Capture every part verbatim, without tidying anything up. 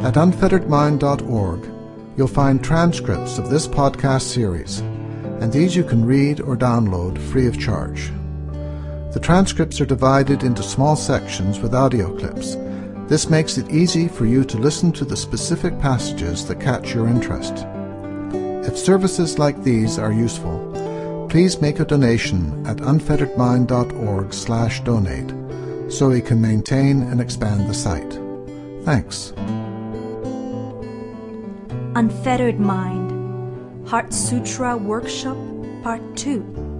At unfettered mind dot org, you'll find transcripts of this podcast series, and these you can read or download free of charge. The transcripts are divided into small sections with audio clips. This makes it easy for you to listen to the specific passages that catch your interest. If services like these are useful, please make a donation at unfettered mind dot org slash donate so we can maintain and expand the site. Thanks. Unfettered Mind, Heart Sutra Workshop, Part two.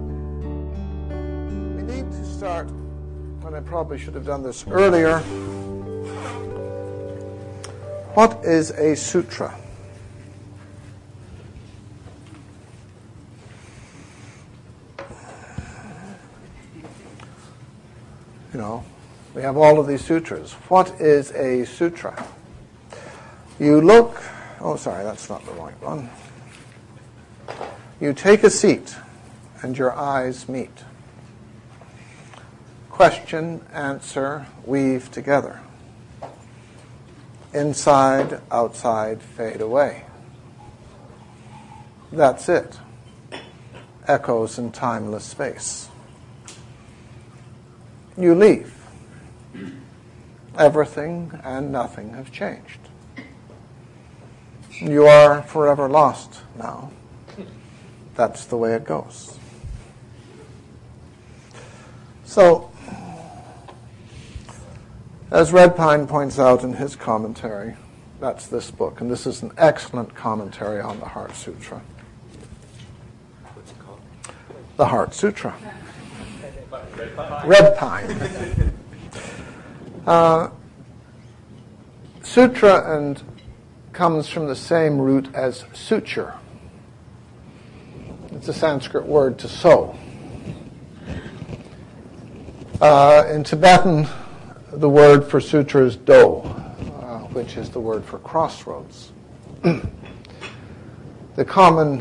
We need to start, and I probably should have done this earlier. What is a sutra? You know, we have all of these sutras. What is a sutra? You look, oh sorry, that's not the right one. You take a seat and your eyes meet. Question, answer, weave together. Inside, outside, fade away. That's it. Echoes in timeless space. You leave. Everything and nothing have changed. You are forever lost now. That's the way it goes. So, as Redpine points out in his commentary, that's this book, and this is an excellent commentary on the Heart Sutra. What's it called? The Heart Sutra. Redpine. Uh, sutra and comes from the same root as suture. It's a Sanskrit word to sew. Uh, in Tibetan, the word for sutra is do, uh, which is the word for crossroads. The common,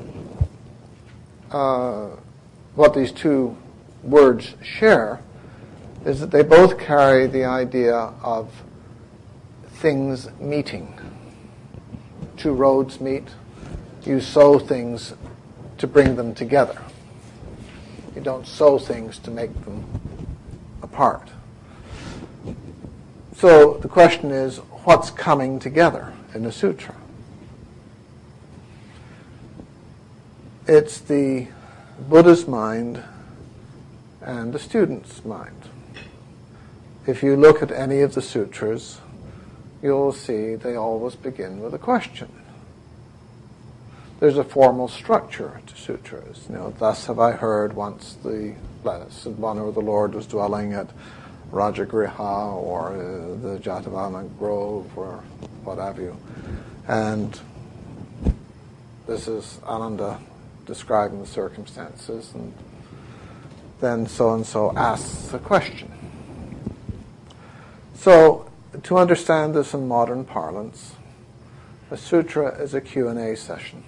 uh, what these two words share is that they both carry the idea of things meeting. Two roads meet. You sew things to bring them together. You don't sew things to make them apart. So the question is, what's coming together in the sutra? It's the Buddha's mind and the student's mind. If you look at any of the sutras, you'll see they always begin with a question. There's a formal structure to sutras. You know, thus have I heard once the blessed one or the Lord was dwelling at Rajagriha or uh, the Jatavana Grove or what have you. And this is Ananda describing the circumstances, and then so-and-so asks a question. So, to understand this in modern parlance, a sutra is a Q and A session.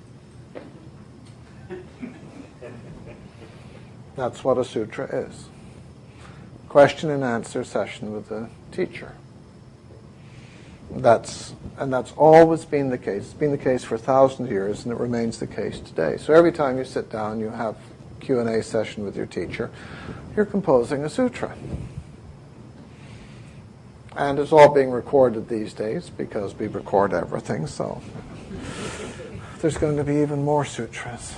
That's what a sutra is. Question and answer session with the teacher. That's and that's always been the case. It's been the case for a thousand years, and it remains the case today. So every time you sit down, you have Q and A session with your teacher, you're composing a sutra. And it's all being recorded these days because we record everything, so there's going to be even more sutras.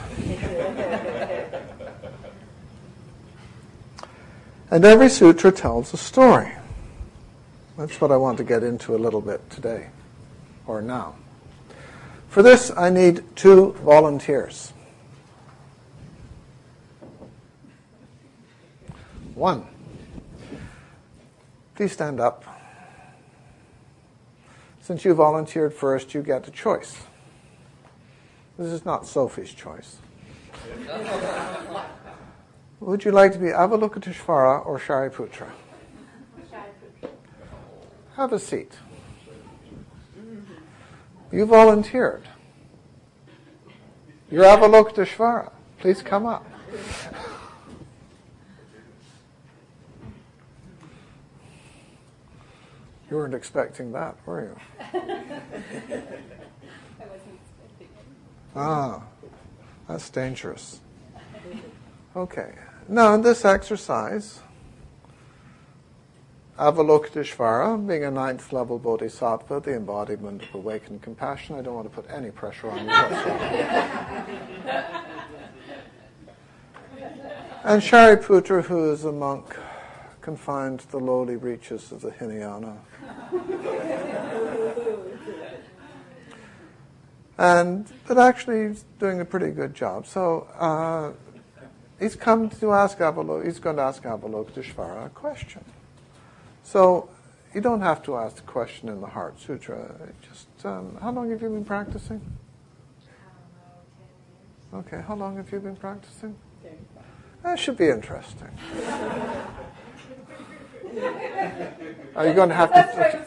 And every sutra tells a story. That's what I want to get into a little bit today, or now. For this, I need two volunteers. One. Please stand up. Since you volunteered first, you get a choice. This is not Sophie's choice. Would you like to be Avalokiteshvara or Shariputra? Shariputra. Have a seat. You volunteered. You're Avalokiteshvara. Please come up. You weren't expecting that, were you? I wasn't expecting it. Ah, that's dangerous. Okay. Now, in this exercise, Avalokiteshvara, being a ninth level bodhisattva, the embodiment of awakened compassion. I don't want to put any pressure on you whatsoever. And Shariputra, who is a monk confined to the lowly reaches of the Hinayana. And, but actually he's doing a pretty good job. So uh, he's come to ask Avalok, he's going to ask Avalokiteshvara a question. So you don't have to ask the question in the Heart Sutra. Just um, how long have you been practicing? Okay, how long have you been practicing? That should be interesting. Are you going to have to?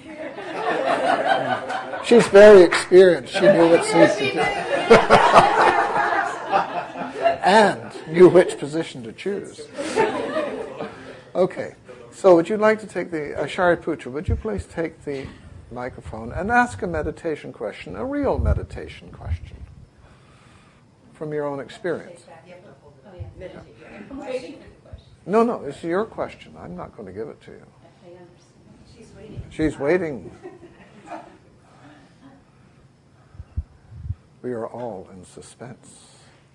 She's very experienced. She knew what she to do, and knew which position to choose. Okay. So would you like to take the, uh, Shariputra, would you please take the microphone and ask a meditation question, a real meditation question, from your own experience? Yeah. No, no, it's your question. I'm not going to give it to you. She's waiting. She's waiting. We are all in suspense.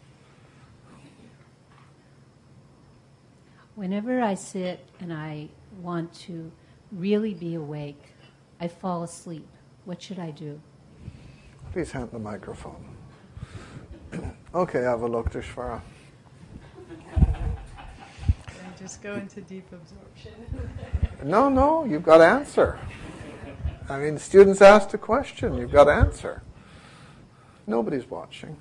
Whenever I sit and I want to really be awake, I fall asleep. What should I do? Please hand the microphone. Okay, Avalokiteshvara. Just go into deep absorption. No, no, you've got to answer. I mean, students asked a question, you've got to answer. Nobody's watching.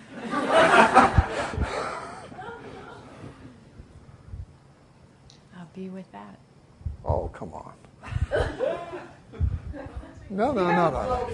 I'll be with that. Oh, come on. No, no, no, no.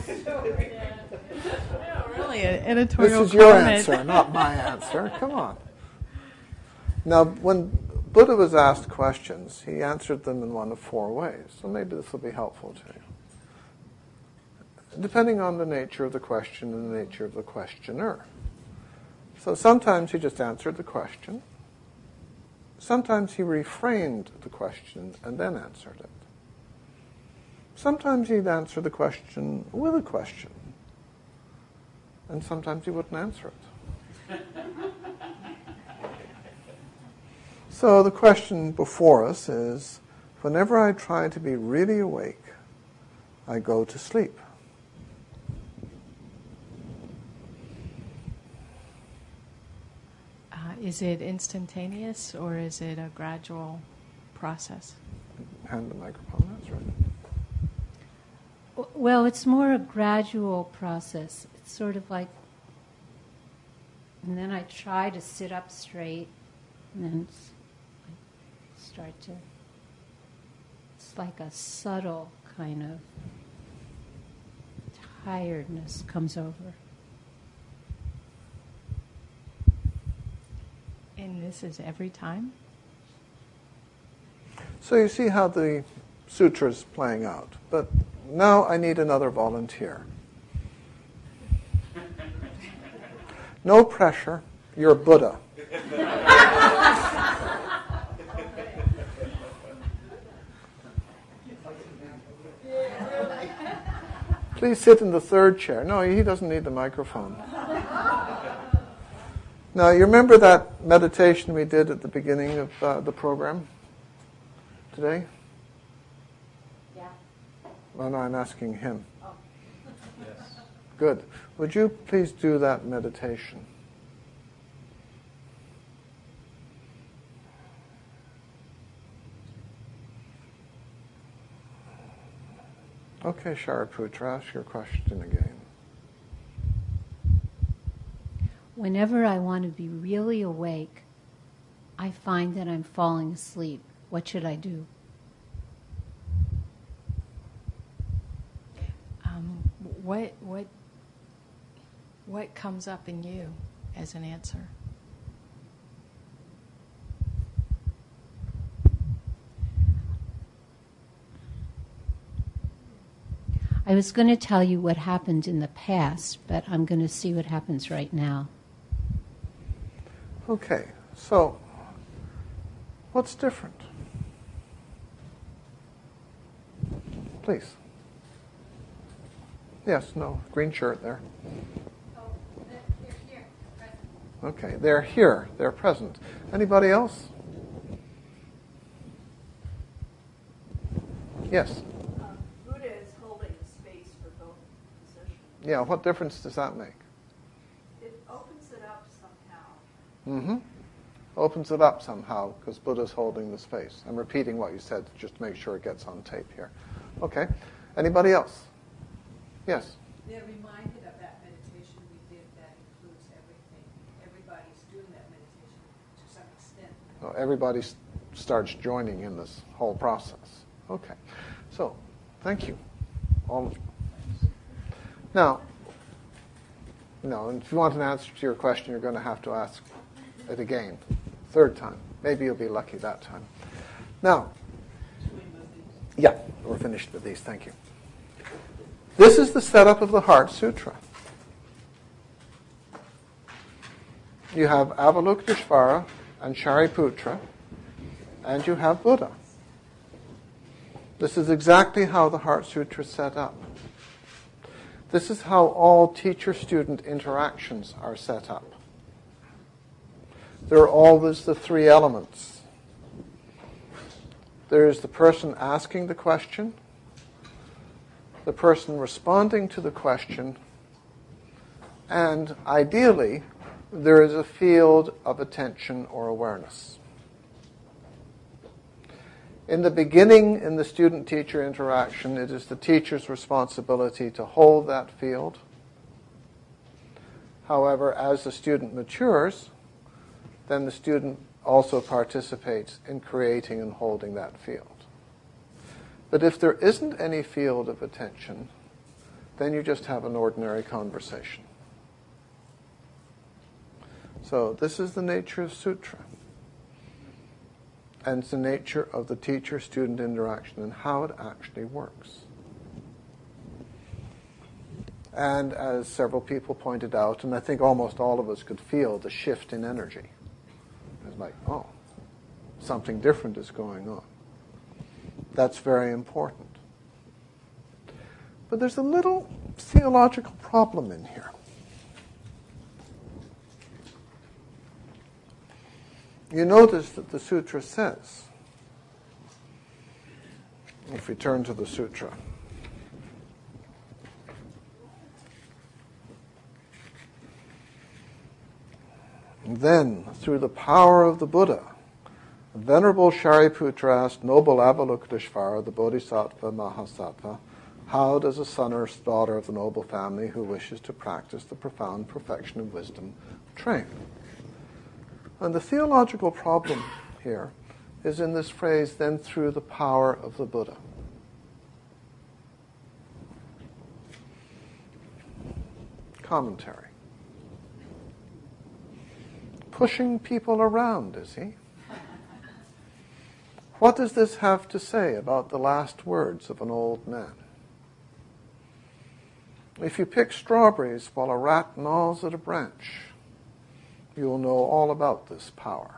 Really, an editorial This is your comment. answer, not my answer. Come on. Now, when Buddha was asked questions, he answered them in one of four ways. So maybe this will be helpful to you. Depending on the nature of the question and the nature of the questioner. So sometimes he just answered the question. Sometimes he refrained the question and then answered it. Sometimes he'd answer the question with a question. And sometimes he wouldn't answer it. So the question before us is, whenever I try to be really awake, I go to sleep. Uh, is it instantaneous or is it a gradual process? Hand the microphone, that's right. Well, it's more a gradual process. It's sort of like, and then I try to sit up straight, and then it's, I start to, it's like a subtle kind of tiredness comes over. And this is every time? So you see how the sutra is playing out. But now I need another volunteer. No pressure. You're Buddha. Please sit in the third chair. No, he doesn't need the microphone. Now, you remember that meditation we did at the beginning of uh, the program today? Yeah. Well, no, I'm asking him. Oh. Yes. Good. Would you please do that meditation? Okay, Shariputra, ask your question again. Whenever I want to be really awake, I find that I'm falling asleep. What should I do? Um, what what what comes up in you as an answer? I was going to tell you what happened in the past, but I'm going to see what happens right now. Okay, so what's different? Please. Yes, no, green shirt there. Oh, they're here, present. Okay, they're here, they're present. Anybody else? Yes. Um, Buddha is holding the space for both positions. Yeah, what difference does that make? It opens it up somehow. Mm-hmm. Opens it up somehow because Buddha's holding the space. I'm repeating what you said just to make sure it gets on tape here. Okay. Anybody else? Yes. They're reminded of that meditation we did that includes everything. Everybody's doing that meditation to some extent. Well, everybody s- starts joining in this whole process. Okay. So, thank you, all of you. Now, no, and if you want an answer to your question, you're going to have to ask it again, third time. Maybe you'll be lucky that time. Now, yeah, we're finished with these. Thank you. This is the setup of the Heart Sutra. You have Avalokiteshvara and Shariputra, and you have Buddha. This is exactly how the Heart Sutra is set up. This is how all teacher-student interactions are set up. There are always the three elements. There is the person asking the question, the person responding to the question, and ideally, there is a field of attention or awareness. In the beginning, in the student-teacher interaction, it is the teacher's responsibility to hold that field. However, as the student matures, then the student also participates in creating and holding that field. But if there isn't any field of attention, then you just have an ordinary conversation. So this is the nature of sutra. And it's the nature of the teacher-student interaction and how it actually works. And as several people pointed out, and I think almost all of us could feel the shift in energy. It's like, oh, something different is going on. That's very important. But there's a little theological problem in here. You notice that the sutra says, if we turn to the sutra, then, through the power of the Buddha, Venerable Shariputra asked noble Avalokiteshvara, the Bodhisattva Mahasattva, how does a son or daughter of the noble family who wishes to practice the profound perfection of wisdom train? And the theological problem here is in this phrase, then through the power of the Buddha. Commentary. Pushing people around, is he? What does this have to say about the last words of an old man? If you pick strawberries while a rat gnaws at a branch, you'll know all about this power.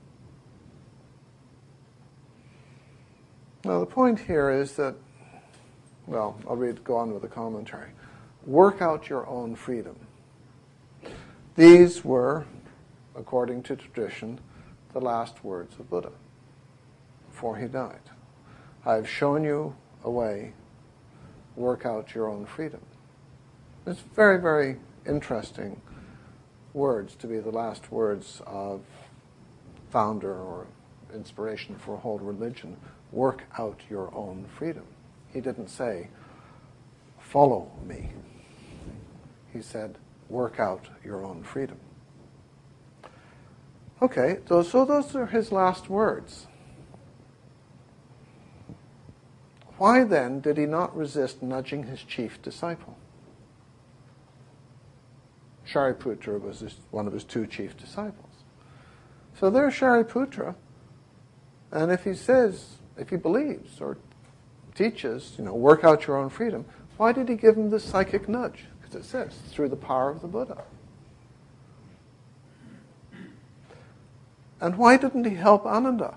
Now the point here is that, well, I'll read, go on with the commentary. Work out your own freedom. These were, according to tradition, the last words of Buddha before he died. I have shown you a way. Work out your own freedom. It's very, very interesting words to be the last words of founder or inspiration for a whole religion. Work out your own freedom. He didn't say, follow me. He said, work out your own freedom. Okay, so, so those are his last words. Why then did he not resist nudging his chief disciple? Shariputra was his, one of his two chief disciples. So there's Shariputra, and if he says, if he believes or teaches, you know, work out your own freedom, Why did he give him this psychic nudge? Because it says, through the power of the Buddha. And why didn't he help Ananda?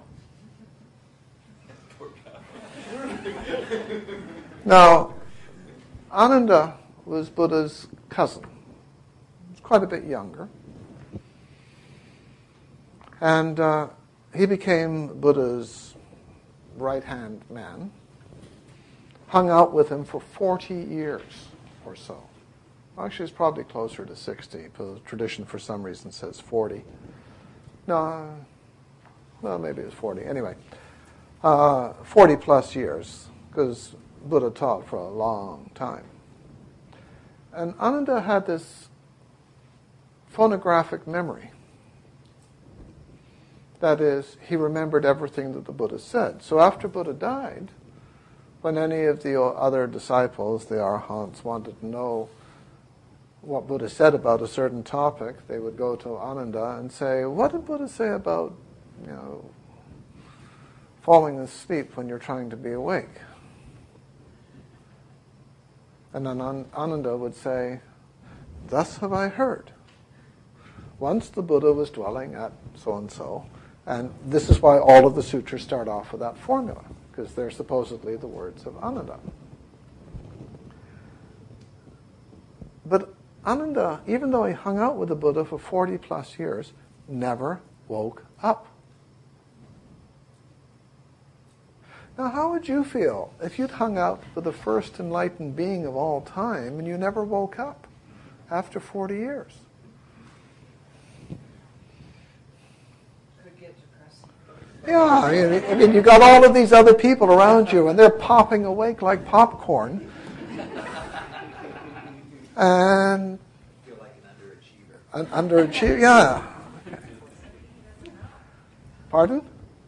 Now, Ananda was Buddha's cousin. He was quite a bit younger. And uh, he became Buddha's right-hand man, hung out with him for forty years or so. Actually, it's probably closer to sixty, but the tradition for some reason says forty. No, well, maybe it was forty. Anyway, uh, forty plus years, because Buddha taught for a long time. And Ananda had this phonographic memory. That is, he remembered everything that the Buddha said. So after Buddha died, when any of the other disciples, the arahants, wanted to know what Buddha said about a certain topic, they would go to Ananda and say, what did Buddha say about, you know, falling asleep when you're trying to be awake? And then Ananda would say, thus have I heard. Once the Buddha was dwelling at so-and-so, and this is why all of the sutras start off with that formula, because they're supposedly the words of Ananda. But Ananda, even though he hung out with the Buddha for forty plus years, never woke up. Now, how would you feel if you'd hung out with the first enlightened being of all time and you never woke up after forty years? Could get depressing. Yeah, I mean, I mean, you got all of these other people around you and they're popping awake like popcorn. And Feel like an underachiever. an underachiever, yeah. Okay. Pardon?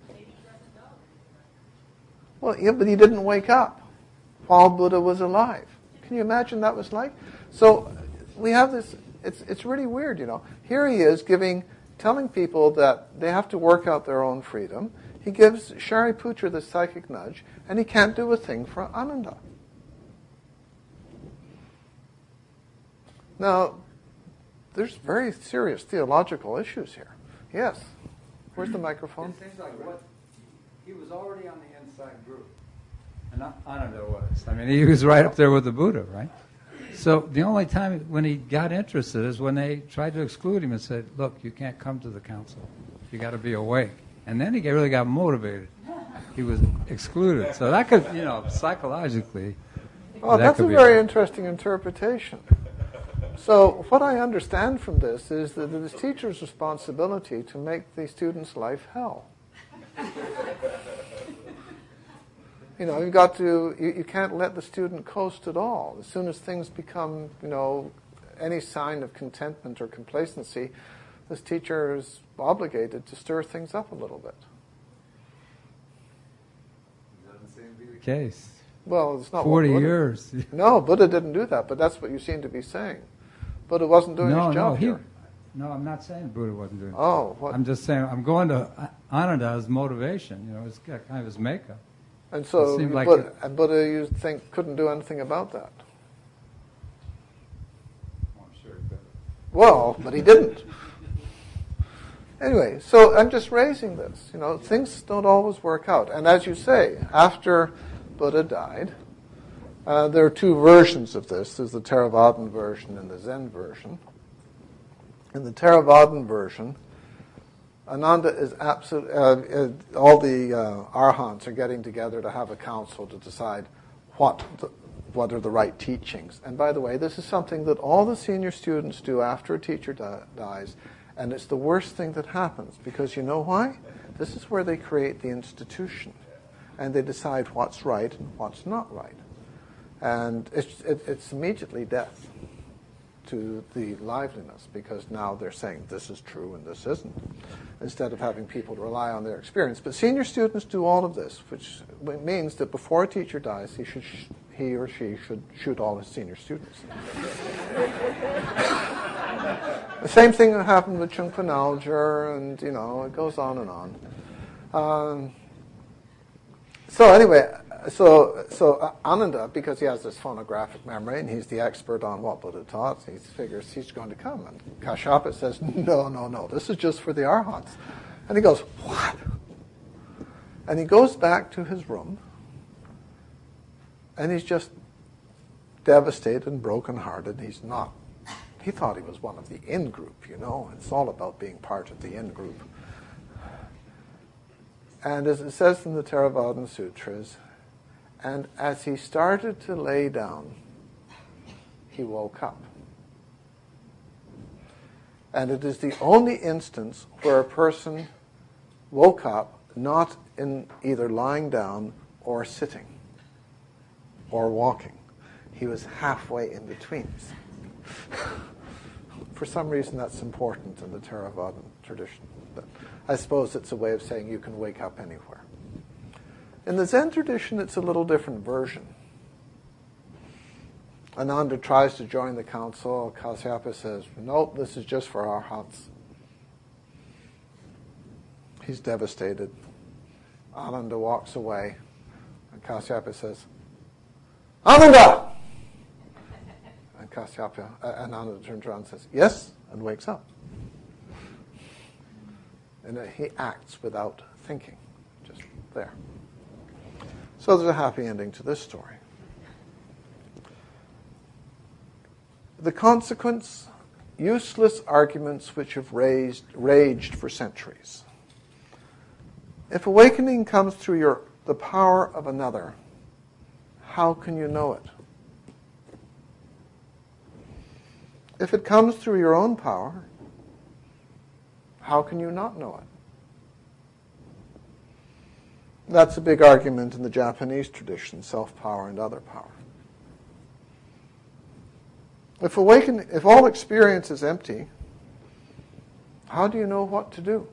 Well, yeah, but he didn't wake up while Buddha was alive. Can you imagine that was like? So we have this, it's it's really weird, you know. Here he is giving, telling people that they have to work out their own freedom. He gives Shariputra the psychic nudge, and he can't do a thing for Ananda. Now, there's very serious theological issues here. Yes. Where's the microphone? It seems like what he was already on the inside group, and Ananda was. I mean, he was right up there with the Buddha, right? So the only time when he got interested is when they tried to exclude him and said, "Look, you can't come to the council. You got to be awake." And then he get, really got motivated. He was excluded. So that could, you know, psychologically. Oh, that that's could a be very right. interesting interpretation. So what I understand from this is that it is teacher's responsibility to make the student's life hell. You know, you've got to, you, you can't let the student coast at all. As soon as things become, you know, any sign of contentment or complacency, this teacher is obligated to stir things up a little bit. Doesn't seem to be the case. Well, it's not Forty what Buddha, years. No, Buddha didn't do that, but that's what you seem to be saying. Buddha wasn't doing no, his no, job he, here. no. I'm not saying Buddha wasn't doing. Oh, what? I'm just saying I'm going to Ananda's motivation. You know, it's kind of his makeup. And so, It seemed like Buddha, it- and Buddha, you think, couldn't do anything about that. Oh, I'm sure he could. Well, but he didn't. Anyway, so I'm just raising this. You know, things don't always work out. And as you say, after Buddha died, uh, there are two versions of this. There's the Theravadan version and the Zen version. In the Theravadan version, Ananda is absolute. Uh, uh, all the uh, arahants are getting together to have a council to decide what the, what are the right teachings. And by the way, this is something that all the senior students do after a teacher di- dies, and it's the worst thing that happens because you know why? This is where they create the institution, and they decide what's right and what's not right, and it's it, it's immediately death to the liveliness, because now they're saying this is true and this isn't, instead of having people rely on their experience. But senior students do all of this, which means that before a teacher dies, he should sh- he or she should shoot all his senior students. The same thing happened with Trungpa Naljar, and you know it goes on and on. Um, so anyway, so, so Ananda, because he has this phonographic memory and he's the expert on what Buddha taught, he figures he's going to come. And Kashyapa says, no, no, no, this is just for the arhats. And he goes, what? And he goes back to his room, and he's just devastated and brokenhearted. He's not. He thought he was one of the in-group, you know. It's all about being part of the in-group. And as it says in the Theravada Sutras, and as he started to lay down, he woke up. And it is the only instance where a person woke up not in either lying down or sitting or walking. He was halfway in between. For some reason that's important in the Theravada tradition. But I suppose it's a way of saying you can wake up anywhere. In the Zen tradition, it's a little different version. Ananda tries to join the council. Kashyapa says, nope, this is just for arhats. He's devastated. Ananda walks away. And Kashyapa says, Ananda! And Kashyapa, uh, and Ananda turns around and says, yes, and wakes up. And uh, he acts without thinking, just there. So there's a happy ending to this story. The consequence, useless arguments which have raised, raged for centuries. If awakening comes through your, the power of another, how can you know it? If it comes through your own power, how can you not know it? That's a big argument in the Japanese tradition, self-power and other power. If awaken, if all experience is empty, how do you know what to do?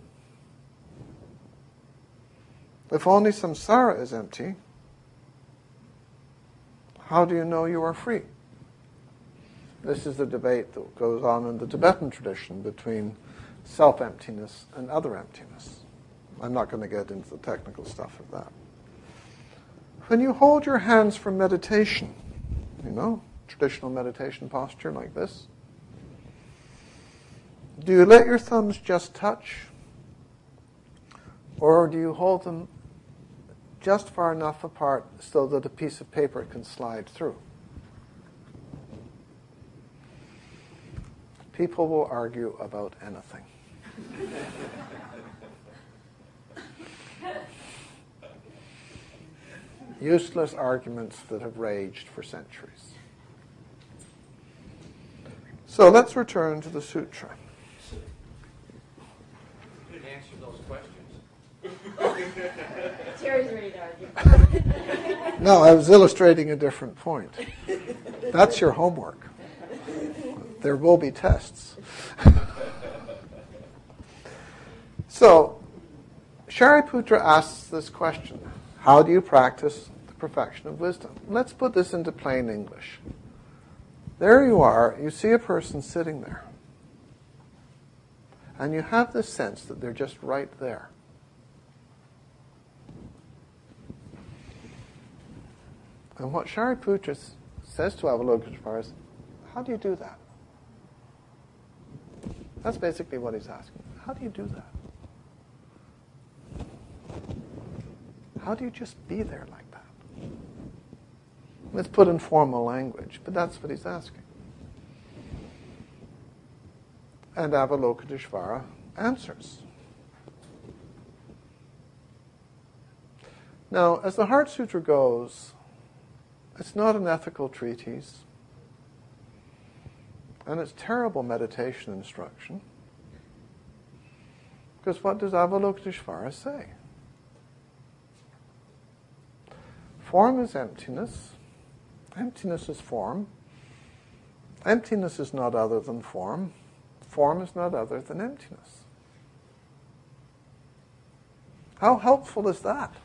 If only samsara is empty, how do you know you are free? This is the debate that goes on in the Tibetan tradition between self-emptiness and other emptiness. I'm not going to get into the technical stuff of that. When you hold your hands for meditation, you know, traditional meditation posture like this, do you let your thumbs just touch? Or do you hold them just far enough apart so that a piece of paper can slide through? People will argue about anything. Useless arguments that have raged for centuries. So let's return to the sutra. You didn't answer those questions. Terry's ready to argue. No, I was illustrating a different point. That's your homework. There will be tests. So, Shariputra asks this question. How do you practice the perfection of wisdom? Let's put this into plain English. There you are, you see a person sitting there. And you have this sense that they're just right there. And what Shariputra says to Avalokiteshvara is, how do you do that? That's basically what he's asking. How do you do that? How do you just be there like that? Let's put in formal language, but that's what he's asking. And Avalokiteshvara answers. Now, as the Heart Sutra goes, it's not an ethical treatise, and it's terrible meditation instruction. Because what does Avalokiteshvara say? Form is emptiness. Emptiness is form. Emptiness is not other than form. Form is not other than emptiness. How helpful is that?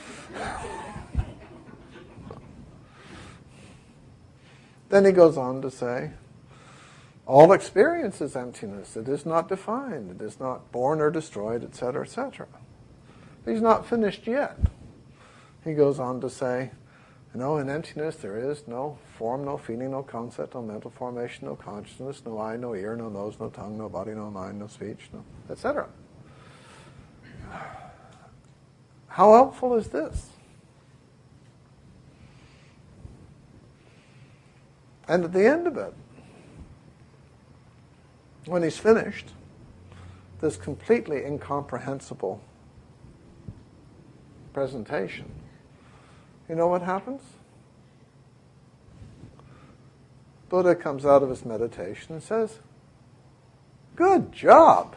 Then he goes on to say, all experience is emptiness. It is not defined. It is not born or destroyed, et cetera, et cetera. He's not finished yet. He goes on to say, You know, in emptiness there is no form, no feeling, no concept, no mental formation, no consciousness, no eye, no ear, no nose, no tongue, no body, no mind, no speech, no, et cetera. How helpful is this? And at the end of it, when he's finished, this completely incomprehensible presentation, you know what happens? Buddha comes out of his meditation and says, "Good job."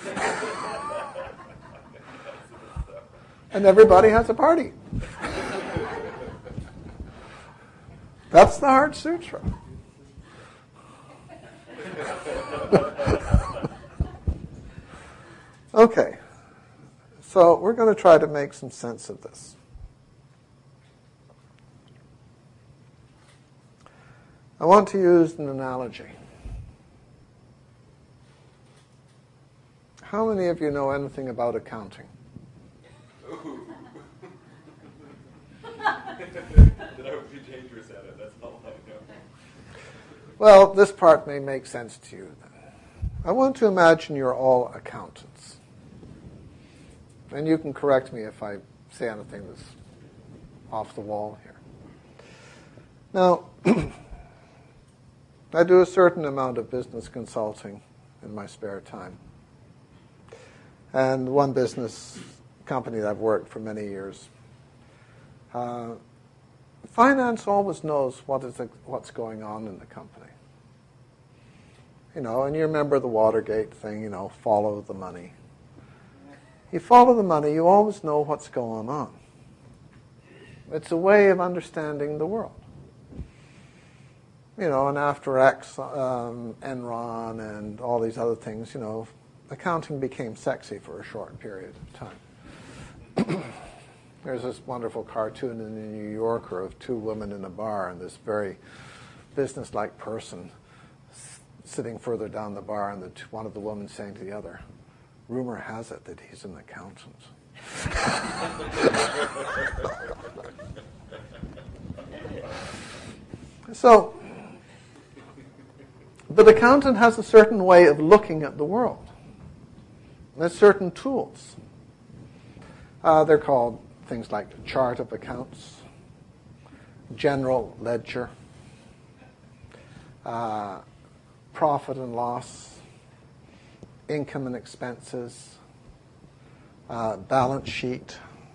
And everybody has a party. That's the Heart Sutra. Okay, so we're going to try to make some sense of this. I want to use an analogy. How many of you know anything about accounting? That I would be dangerous at it, that's all I know. Well, this part may make sense to you then. I want to imagine you're all accountants. And you can correct me if I say anything that's off the wall here. Now, I do a certain amount of business consulting in my spare time. And one business company that I've worked for many years, uh, finance always knows what is the, what's going on in the company. You know, and you remember the Watergate thing, you know, follow the money. You follow the money, you always know what's going on. It's a way of understanding the world. You know, and after X, um, Enron and all these other things, you know, accounting became sexy for a short period of time. There's this wonderful cartoon in the New Yorker of two women in a bar and this very business-like person s- sitting further down the bar, and the t- one of the women saying to the other, "Rumor has it that he's an accountant." So, but the accountant has a certain way of looking at the world. There's certain tools. Uh, they're called things like chart of accounts, general ledger, uh, profit and loss, income and expenses, uh, balance sheet,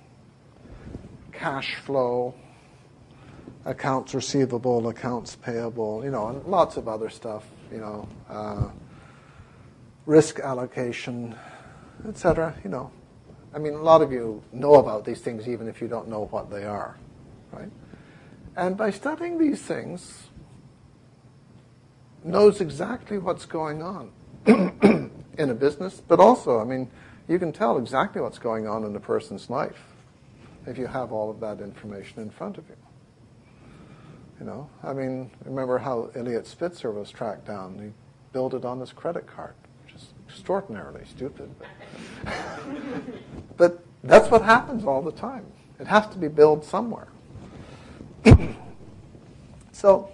cash flow, accounts receivable, accounts payable, you know, and lots of other stuff, you know, uh, risk allocation, et cetera, you know. I mean, a lot of you know about these things even if you don't know what they are, right? And by studying these things, knows exactly what's going on in a business, but also, I mean, you can tell exactly what's going on in a person's life if you have all of that information in front of you. You know, I mean, remember how Elliot Spitzer was tracked down? He billed it on his credit card, which is extraordinarily stupid. But, but that's what happens all the time. It has to be billed somewhere. So,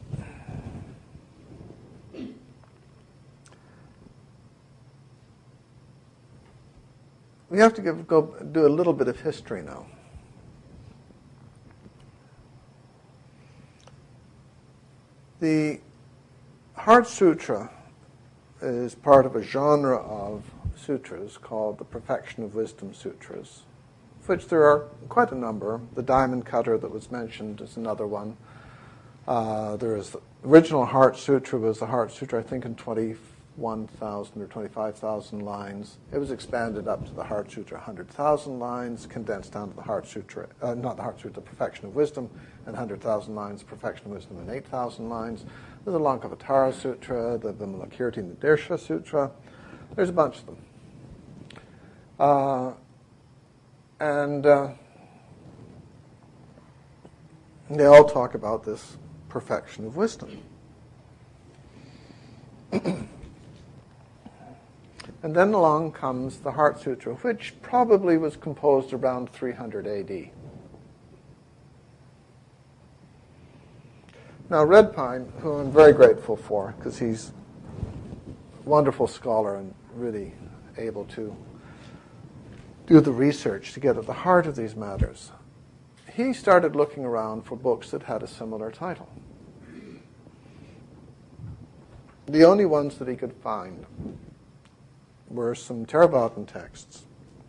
we have to give, go do a little bit of history now. The Heart Sutra is part of a genre of sutras called the Perfection of Wisdom Sutras, of which there are quite a number. The Diamond Cutter that was mentioned is another one. Uh, there is the original Heart Sutra was the Heart Sutra, I think, in twenty-one thousand or twenty-five thousand lines. It was expanded up to the Heart Sutra, one hundred thousand lines, condensed down to the Heart Sutra, uh, not the Heart Sutra, the Perfection of Wisdom, and one hundred thousand lines, Perfection of Wisdom, and eight thousand lines. There's the Lankavatara Sutra, the Vimalakirti Nidirsha Sutra. There's a bunch of them. Uh, and uh, they all talk about this perfection of wisdom. And then along comes the Heart Sutra, which probably was composed around three hundred A D. Now, Redpine, who I'm very grateful for, because he's a wonderful scholar and really able to do the research to get at the heart of these matters, he started looking around for books that had a similar title. The only ones that he could find were some Theravadan texts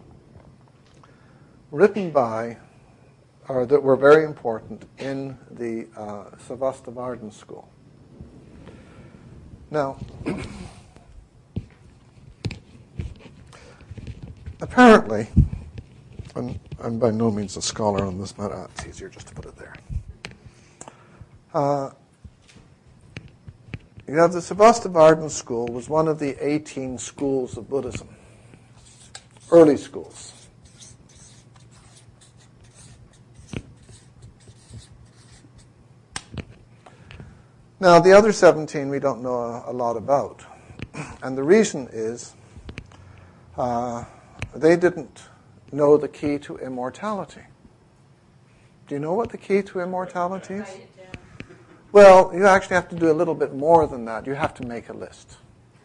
written by, or that were very important in the uh, Sarvastivardhana school. Now, apparently, I'm, I'm by no means a scholar on this matter. Ah, it's easier just to put it there. Uh, you have the Sarvastivardhana school was one of the eighteen schools of Buddhism, early schools. Now, the other seventeen we don't know a, a lot about. And the reason is uh, they didn't know the key to immortality. Do you know what the key to immortality is? Well, you actually have to do a little bit more than that. You have to make a list.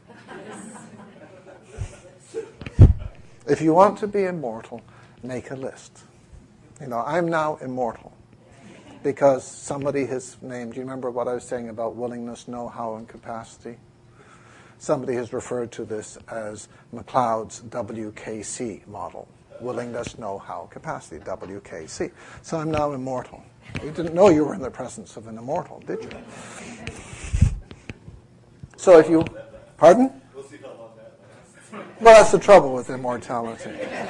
If you want to be immortal, make a list. You know, I'm now immortal because somebody has named, do you remember what I was saying about willingness, know-how, and capacity? Somebody has referred to this as MacLeod's W K C model. Willingness, know-how, capacity, W K C. So I'm now immortal. You didn't know you were in the presence of an immortal, did you? So if you, pardon? We'll see how long that lasts. Well, that's the trouble with immortality.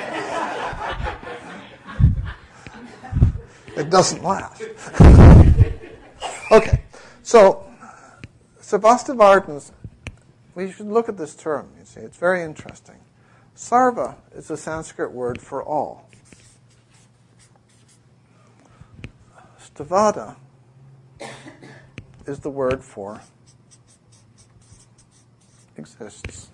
It doesn't last. Okay, so Sarvastivardhana, we should look at this term, you see. It's very interesting. Sarva is a Sanskrit word for all. Stavada is the word for exists.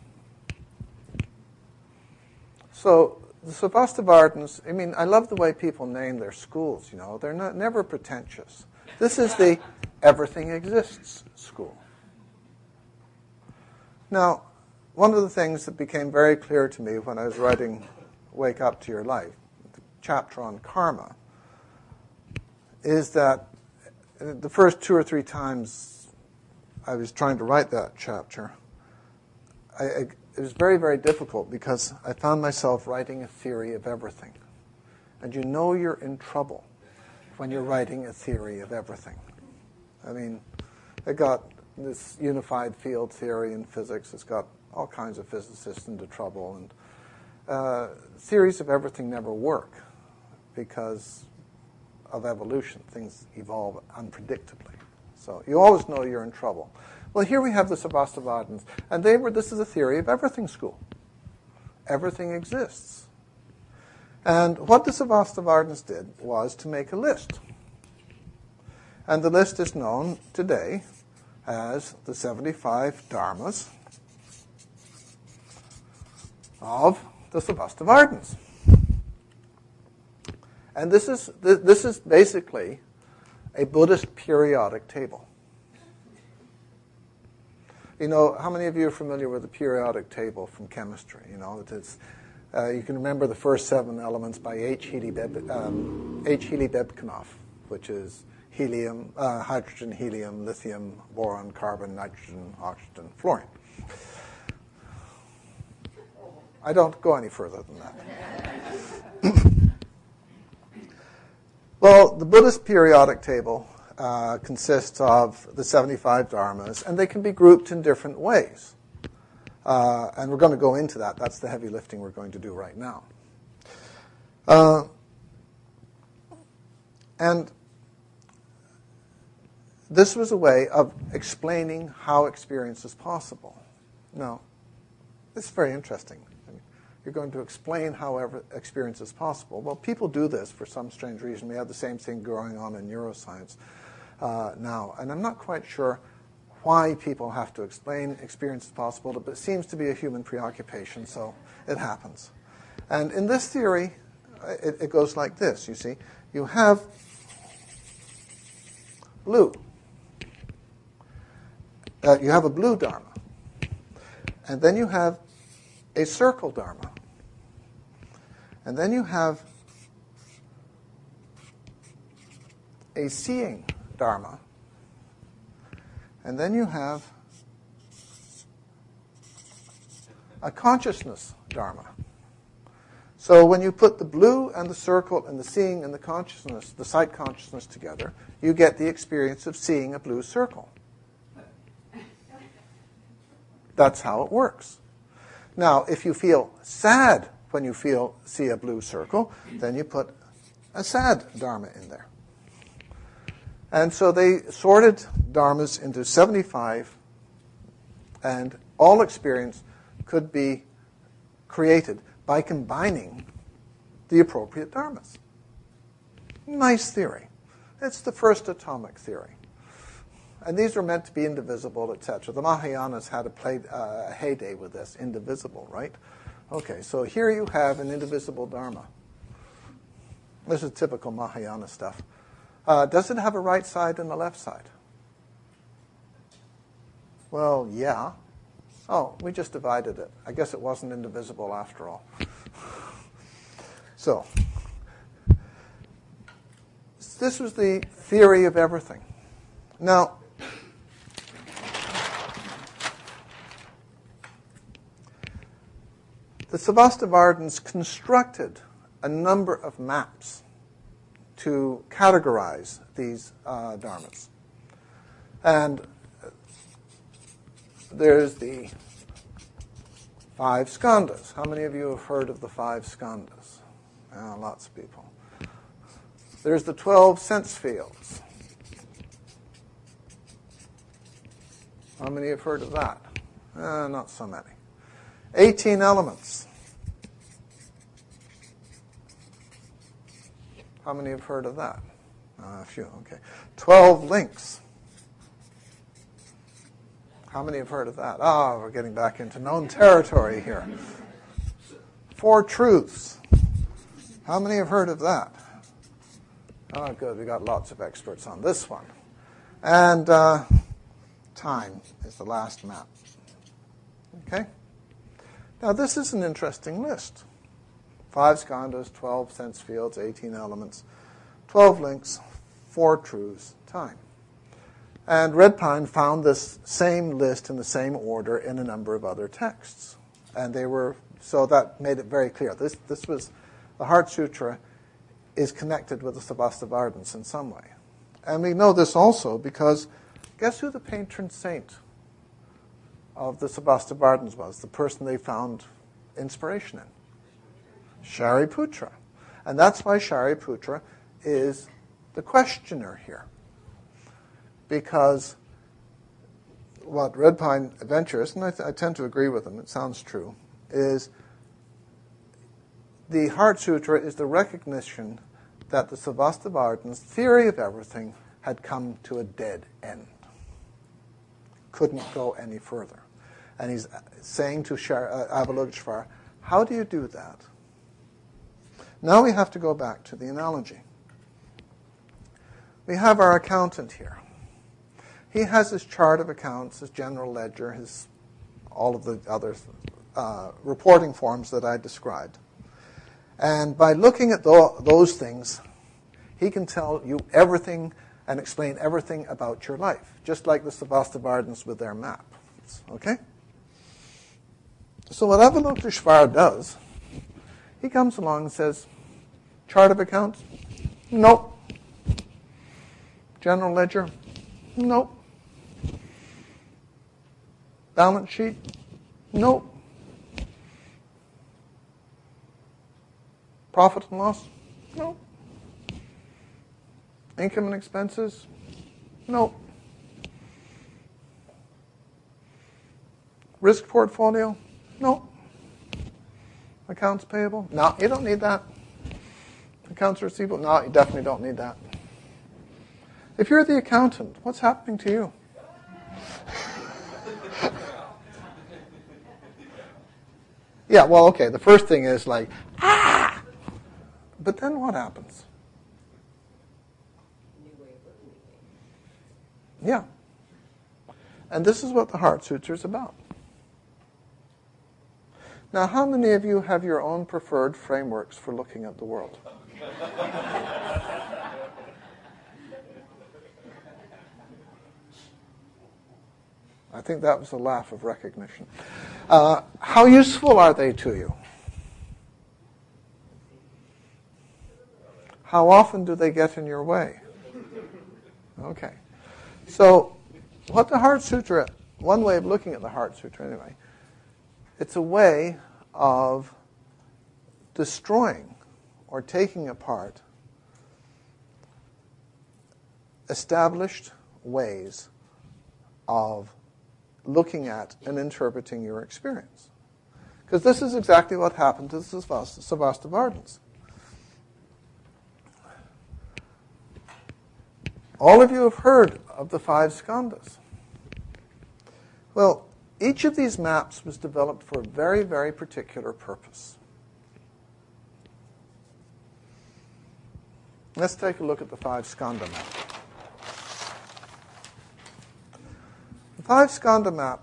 So the Sarvastivardhana, I mean, I love the way people name their schools, you know. They're not, never pretentious. This is the everything exists school. Now, one of the things that became very clear to me when I was writing Wake Up to Your Life, the chapter on karma, is that the first two or three times I was trying to write that chapter, I, I, it was very, very difficult because I found myself writing a theory of everything. And you know you're in trouble when you're writing a theory of everything. I mean, it got this unified field theory in physics. It's got all kinds of physicists into trouble. And uh, theories of everything never work because of evolution. Things evolve unpredictably. So you always know you're in trouble. Well, here we have the Sarvastivardhana, and they were, this is a theory of everything school. Everything exists. And what the Sarvastivardhana did was to make a list. And the list is known today as the seventy-five dharmas of the Sarvastivardhana. And this is this is basically a Buddhist periodic table. You know, how many of you are familiar with the periodic table from chemistry? You know, it's, uh, you can remember the first seven elements by H. Healy Beb, um, H. Healy Bebkanoff, which is helium, uh, hydrogen, helium, lithium, boron, carbon, nitrogen, oxygen, fluorine. I don't go any further than that. Well, the Buddhist periodic table uh, consists of the seventy-five dharmas, and they can be grouped in different ways. Uh, and we're going to go into that. That's the heavy lifting we're going to do right now. Uh, and this was a way of explaining how experience is possible. Now, this is very interesting. You're going to explain how experience is possible. Well, people do this for some strange reason. We have the same thing going on in neuroscience uh, now. And I'm not quite sure why people have to explain experience is possible, but it seems to be a human preoccupation, so it happens. And in this theory, it, it goes like this, you see. You have blue. uh, you have a blue Dharma. And then you have a circle Dharma. And then you have a seeing Dharma. And then you have a consciousness Dharma. So when you put the blue and the circle and the seeing and the consciousness, the sight consciousness together, you get the experience of seeing a blue circle. That's how it works. Now, if you feel sad when you feel see a blue circle, then you put a sad Dharma in there. And so they sorted Dharmas into seventy-five, and all experience could be created by combining the appropriate Dharmas. Nice theory. It's the first atomic theory. And these were meant to be indivisible, et cetera. The Mahayanas had a, play, uh, a heyday with this, indivisible, right? Okay, so here you have an indivisible Dharma. This is typical Mahayana stuff. Uh, does it have a right side and a left side? Well, yeah. Oh, we just divided it. I guess it wasn't indivisible after all. So, this was the theory of everything. Now, the Savastivardhans constructed a number of maps to categorize these uh, dharmas. And there's the five skandhas. How many of you have heard of the five skandhas? Uh, lots of people. There's the twelve sense fields. How many have heard of that? Uh, not so many. eighteen elements. How many have heard of that? Uh, a few, okay. twelve links. How many have heard of that? Ah, oh, we're getting back into known territory here. Four truths. How many have heard of that? Oh, good. We got lots of experts on this one. And uh, time is the last map. Okay? Now, this is an interesting list. Five skandhas, twelve sense fields, eighteen elements, twelve links, four truths, time. And Redpine found this same list in the same order in a number of other texts. And they were, so that made it very clear. This, this was, the Heart Sutra is connected with the Savastivardhans in some way. And we know this also because guess who the patron saint of the Savastivardhans was, the person they found inspiration in? Shariputra. And that's why Shariputra is the questioner here. Because what Redpine Adventures, and I, th- I tend to agree with him, it sounds true, is the Heart Sutra is the recognition that the Savastivardhans' theory of everything had come to a dead end. Couldn't go any further. And he's saying to Shar- uh, Avalokiteshvara, how do you do that? Now we have to go back to the analogy. We have our accountant here. He has his chart of accounts, his general ledger, his all of the other uh, reporting forms that I described. And by looking at th- those things, he can tell you everything and explain everything about your life, just like the Savastivardhans with their map. Okay? So what Avalokiteshvara does, he comes along and says, chart of accounts? Nope. General ledger? Nope. Balance sheet? Nope. Profit and loss? Nope. Income and expenses? Nope. Risk portfolio? Nope. Accounts payable? No, you don't need that. Accounts receivable? No, you definitely don't need that. If you're the accountant, what's happening to you? Yeah, well, okay, the first thing is like, ah! But then what happens? Yeah. And this is what the Heart Sutra is about. Now, how many of you have your own preferred frameworks for looking at the world? I think that was a laugh of recognition. Uh, how useful are they to you? How often do they get in your way? Okay. So, what the Heart Sutra, one way of looking at the Heart Sutra anyway, it's a way of destroying or taking apart established ways of looking at and interpreting your experience. Because this is exactly what happened to the Savastivardhans. All of you have heard of the five skandhas. Well, each of these maps was developed for a very, very particular purpose. Let's take a look at the five skandha map. The five skandha map,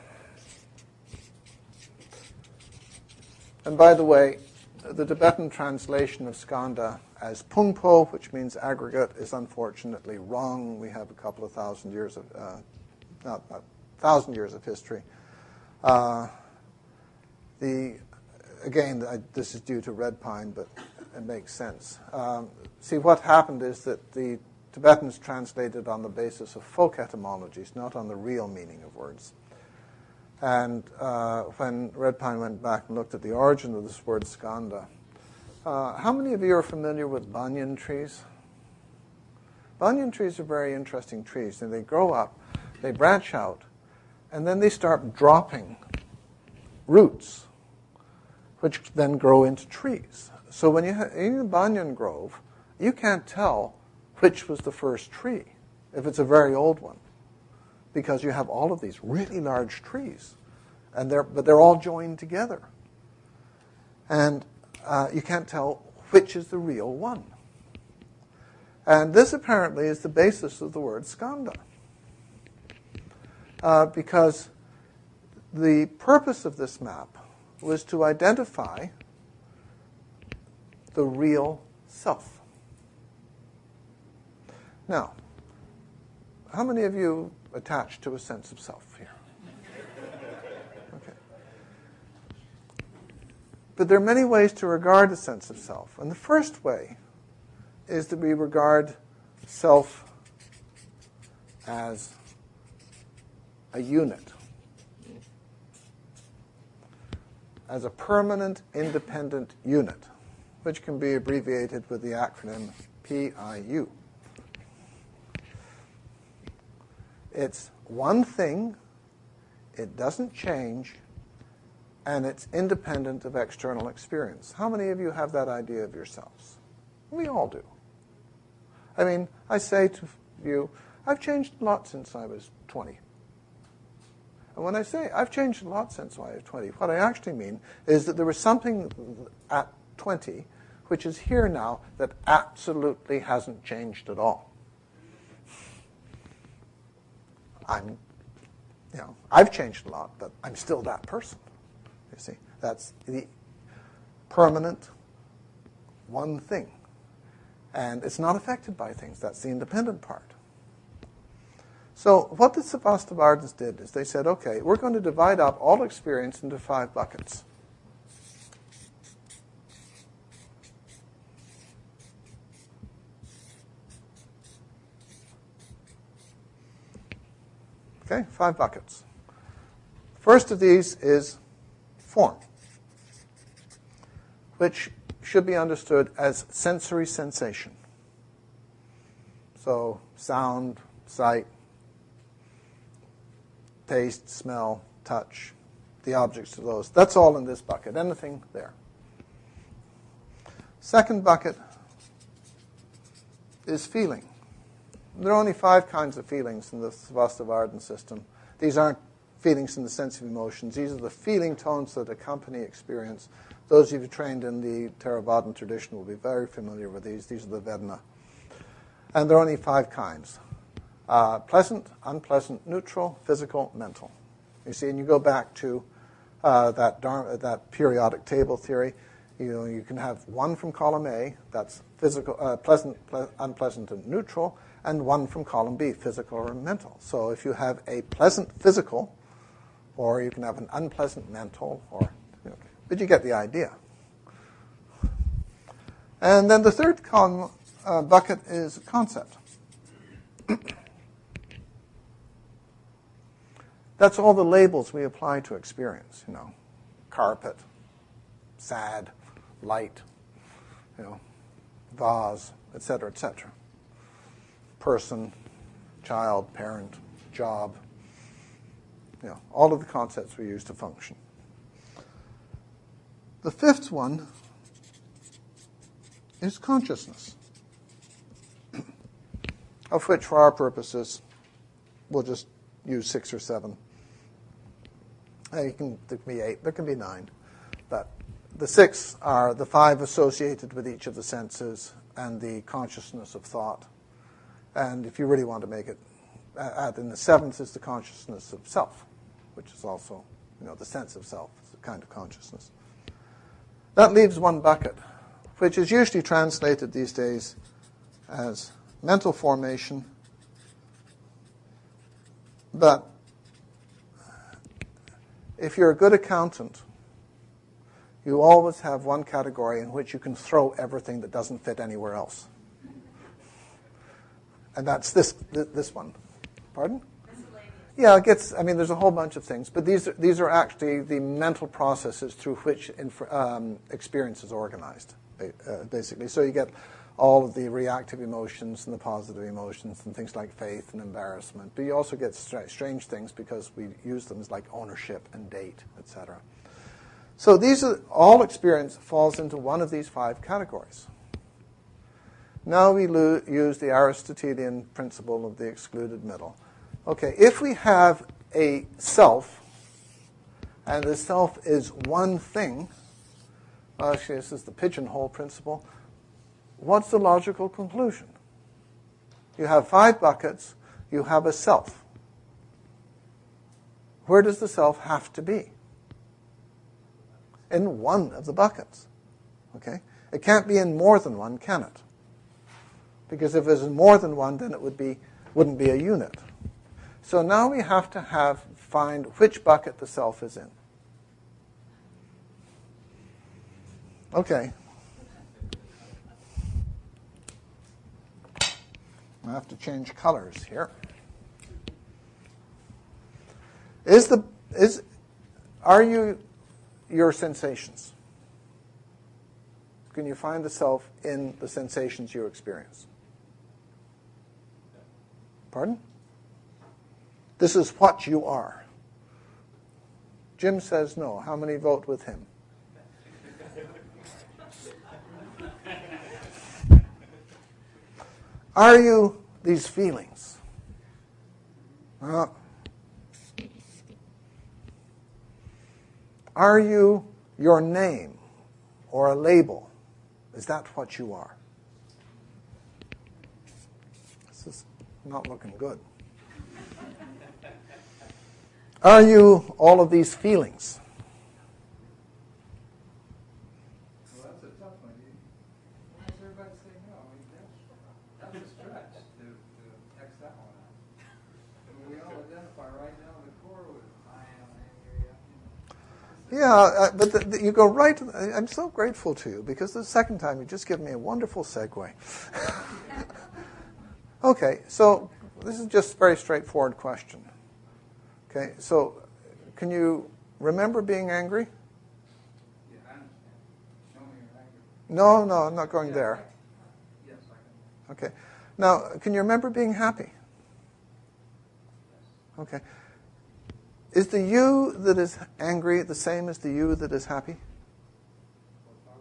and by the way, the Tibetan translation of skandha as pungpo, which means aggregate, is unfortunately wrong. We have a couple of thousand years of, uh, not a thousand years of history. Uh, the again, I, this is due to red pine, but it makes sense. Um, see, what happened is that the Tibetans translated on the basis of folk etymologies, not on the real meaning of words. And uh, when red pine went back and looked at the origin of this word skandha, uh, how many of you are familiar with banyan trees? Banyan trees are very interesting trees, and they grow up, they branch out, and then they start dropping roots, which then grow into trees. So when you have in a banyan grove, you can't tell which was the first tree, if it's a very old one, because you have all of these really large trees, and they're but they're all joined together, and uh, you can't tell which is the real one. And this apparently is the basis of the word skandha, uh, because the purpose of this map was to identify the real self. Now, how many of you attached to a sense of self here? Okay. But there are many ways to regard a sense of self. And the first way is that we regard self as a unit, as a permanent, independent unit, which can be abbreviated with the acronym P I U. It's one thing, it doesn't change, and it's independent of external experience. How many of you have that idea of yourselves? We all do. I mean, I say to you, I've changed a lot since I was twenty. And when I say I've changed a lot since I was twenty, what I actually mean is that there was something at twenty which is here now that absolutely hasn't changed at all. I'm, you know, I've changed a lot, but I'm still that person. You see, that's the permanent one thing. And it's not affected by things. That's the independent part. So what the Savastivardhans did is they said, okay, we're going to divide up all experience into five buckets. Okay, five buckets. First of these is form, which should be understood as sensory sensation. So sound, sight, taste, smell, touch, the objects of those. That's all in this bucket. Anything there. Second bucket is feeling. There are only five kinds of feelings in the Savastivardhan system. These aren't feelings in the sense of emotions. These are the feeling tones that accompany experience. Those of you trained in the Theravadan tradition will be very familiar with these. These are the Vedana. And there are only five kinds. Uh, pleasant, unpleasant, neutral, physical, mental. You see, and you go back to uh, that dar- that periodic table theory. You know, you can have one from column A, that's physical, uh, pleasant, ple- unpleasant, and neutral, and one from column B, physical or mental. So if you have a pleasant physical, or you can have an unpleasant mental, or you know, but you get the idea. And then the third column uh, bucket is concept. That's all the labels we apply to experience, you know, carpet, sad, light, you know, vase, et cetera, et cetera. Person, child, parent, job, you know, all of the concepts we use to function. The fifth one is consciousness, of which, for our purposes, we'll just use six or seven. Uh, you can, there can be eight, there can be nine. But the six are the five associated with each of the senses and the consciousness of thought. And if you really want to make it, add in the seventh is the consciousness of self, which is also, you know, the sense of self. It's a kind of consciousness. That leaves one bucket, which is usually translated these days as mental formation. But if you're a good accountant, you always have one category in which you can throw everything that doesn't fit anywhere else. And that's this this one. Pardon? Yeah, it gets, I mean, there's a whole bunch of things. But these are, these are actually the mental processes through which inf- um, experience is organized, uh, basically. So you get all of the reactive emotions and the positive emotions and things like faith and embarrassment. But you also get stra- strange things because we use them as like ownership and date, et cetera. So these are, all experience falls into one of these five categories. Now we lo- use the Aristotelian principle of the excluded middle. Okay, if we have a self, and the self is one thing, well, actually this is the pigeonhole principle, what's the logical conclusion? You have five buckets, you have a self. Where does the self have to be? In one of the buckets. Okay? It can't be in more than one, can it? Because if it's in more than one, then it would be wouldn't be a unit. So now we have to have find which bucket the self is in. Okay. I have to change colors here. Is the is are you your sensations? Can you find the self in the sensations you experience? Pardon? This is what you are. Jim says no. How many vote with him? Are you these feelings? Uh, are you your name or a label? Is that what you are? This is not looking good. Are you all of these feelings? Well, that's a tough one. Why does everybody say no? I mean, that's, that's a stretch to, to X that one out. I mean, we all identify right now in the core with I am angry. You know. Yeah, uh, but the, the, you go right to the, I'm so grateful to you because the second time you just given me a wonderful segue. Okay, so this is just a very straightforward question. Okay, so can you remember being angry? Yeah, I understand. Show me your anger. No, no, I'm not going Yeah, there. right. Yes, I can. Okay. Now, can you remember being happy? Okay. Is the you that is angry the same as the you that is happy? Well, if I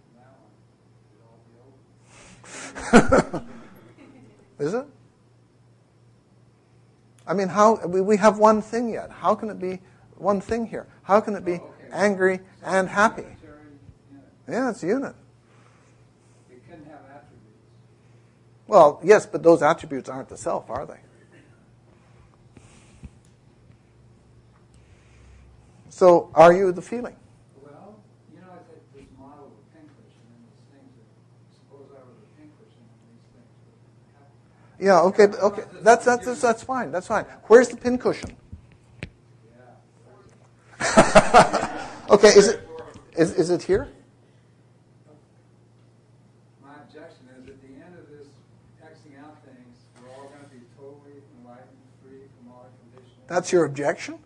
were free from that one, it'd all be over. Is it? I mean, how we, we have one thing yet. How can it be one thing here? How can it be Oh, okay. angry and happy? Unitary unit. Yeah, it's a unit. It can have attributes. Well, yes, but those attributes aren't the self, are they? So are you the feeling? Well, you know, I take this model of a pincushion, and these things that, suppose I was a pincushion, and these things would happen. Yeah, okay, but- okay. That's, that's, that's, that's fine, that's fine. Where's the pincushion? Okay, is it, is, is it here? My objection is at the end of this Xing out things, we're all going to be totally enlightened, free from all conditioning. That's your objection?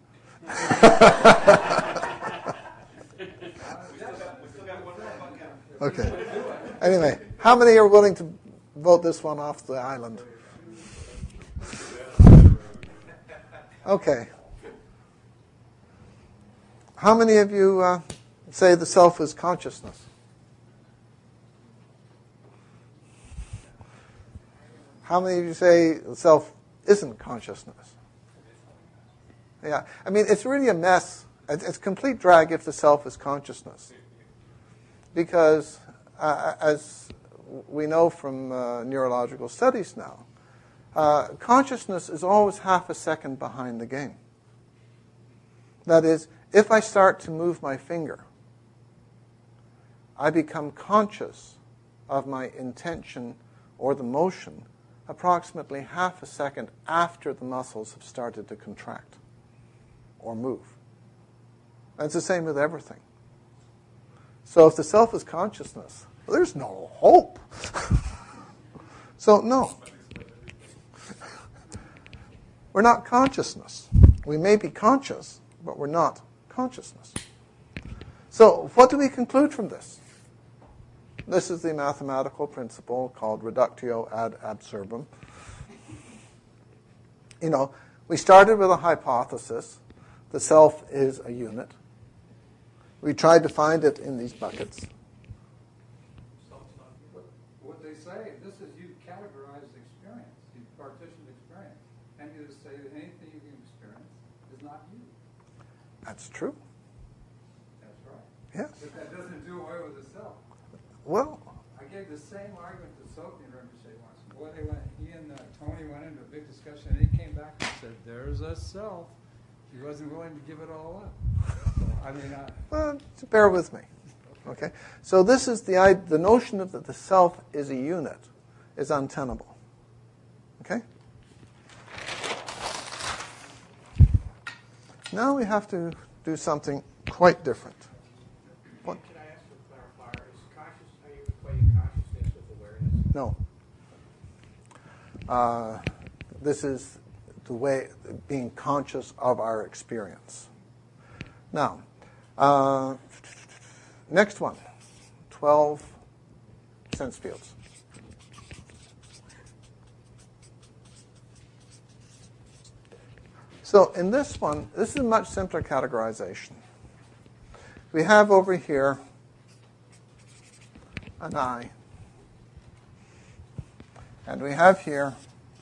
Okay. Anyway, how many are willing to vote this one off the island? Okay. How many of you uh, say the self is consciousness? How many of you say the self isn't consciousness? Yeah, I mean, it's really a mess. It's complete drag if the self is consciousness. Because, uh, as we know from uh, neurological studies now, uh, consciousness is always half a second behind the game. That is, if I start to move my finger, I become conscious of my intention or the motion approximately half a second after the muscles have started to contract or move. And it's the same with everything. So if the self is consciousness, well, there's no hope. So no. We're not consciousness. We may be conscious, but we're not consciousness. So what do we conclude from this? This is the mathematical principle called reductio ad absurdum. You know, we started with a hypothesis. The self is a unit. We tried to find it in these buckets. What they say, this is you categorized experience, you partitioned experience. And you just say that anything you can experience is not you. That's true. That's right. Yes. But that doesn't do away with the self. Well, I gave the same argument to Sophie in Rinpoche once. Boy, they went, he and uh, Tony went into a big discussion, and he came back and said, there's a self. He wasn't willing to give it all up. So, I mean, uh, well, bear with me. Okay. So this is the the notion of that the self is a unit is untenable. Okay. Now we have to do something quite different. What? Can I ask for a clarifier? Is conscious, are you equating consciousness with awareness? No. Uh, this is the way being conscious of our experience. Now, uh, next one, twelve sense fields. So in this one, this is a much simpler categorization. We have over here an eye. And we have here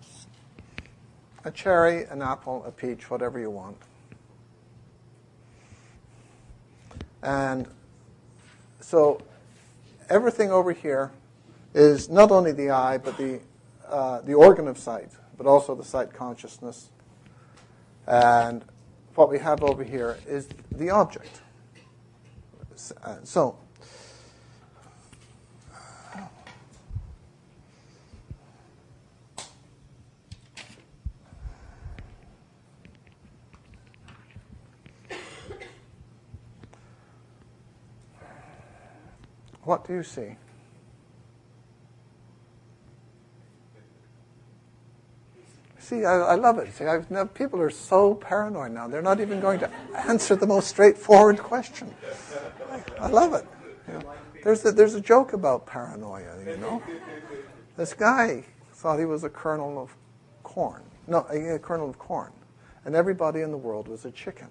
a cherry, an apple, a peach, whatever you want. And so everything over here is not only the eye, but the, uh, the organ of sight, but also the sight consciousness. And what we have over here is the object. So, what do you see? See, I, I love it. See, I've, now, people are so paranoid now. They're not even going to answer the most straightforward question. I love it. You know, there's, a, there's a joke about paranoia, you know. This guy thought he was a kernel of corn. No, a, a kernel of corn. And everybody in the world was a chicken.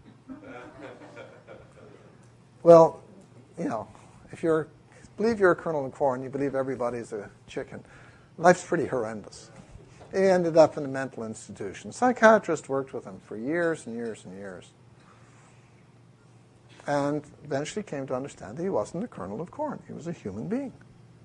Well, you know, if you believe you're a kernel of corn, you believe everybody's a chicken, life's pretty horrendous. He ended up in a mental institution. Psychiatrist worked with him for years and years and years. And eventually came to understand that he wasn't a kernel of corn. He was a human being.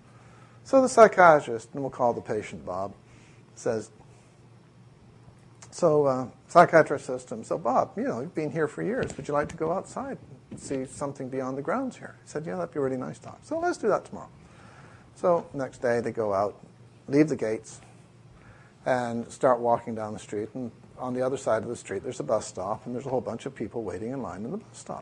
So the psychiatrist, and we'll call the patient Bob, says, So uh, psychiatrist says to him, so Bob, you know, you've been here for years. Would you like to go outside and see something beyond the grounds here? He said, yeah, that'd be really nice, Doc. So let's do that tomorrow. So next day they go out, leave the gates, and start walking down the street. And on the other side of the street there's a bus stop, and there's a whole bunch of people waiting in line in the bus stop.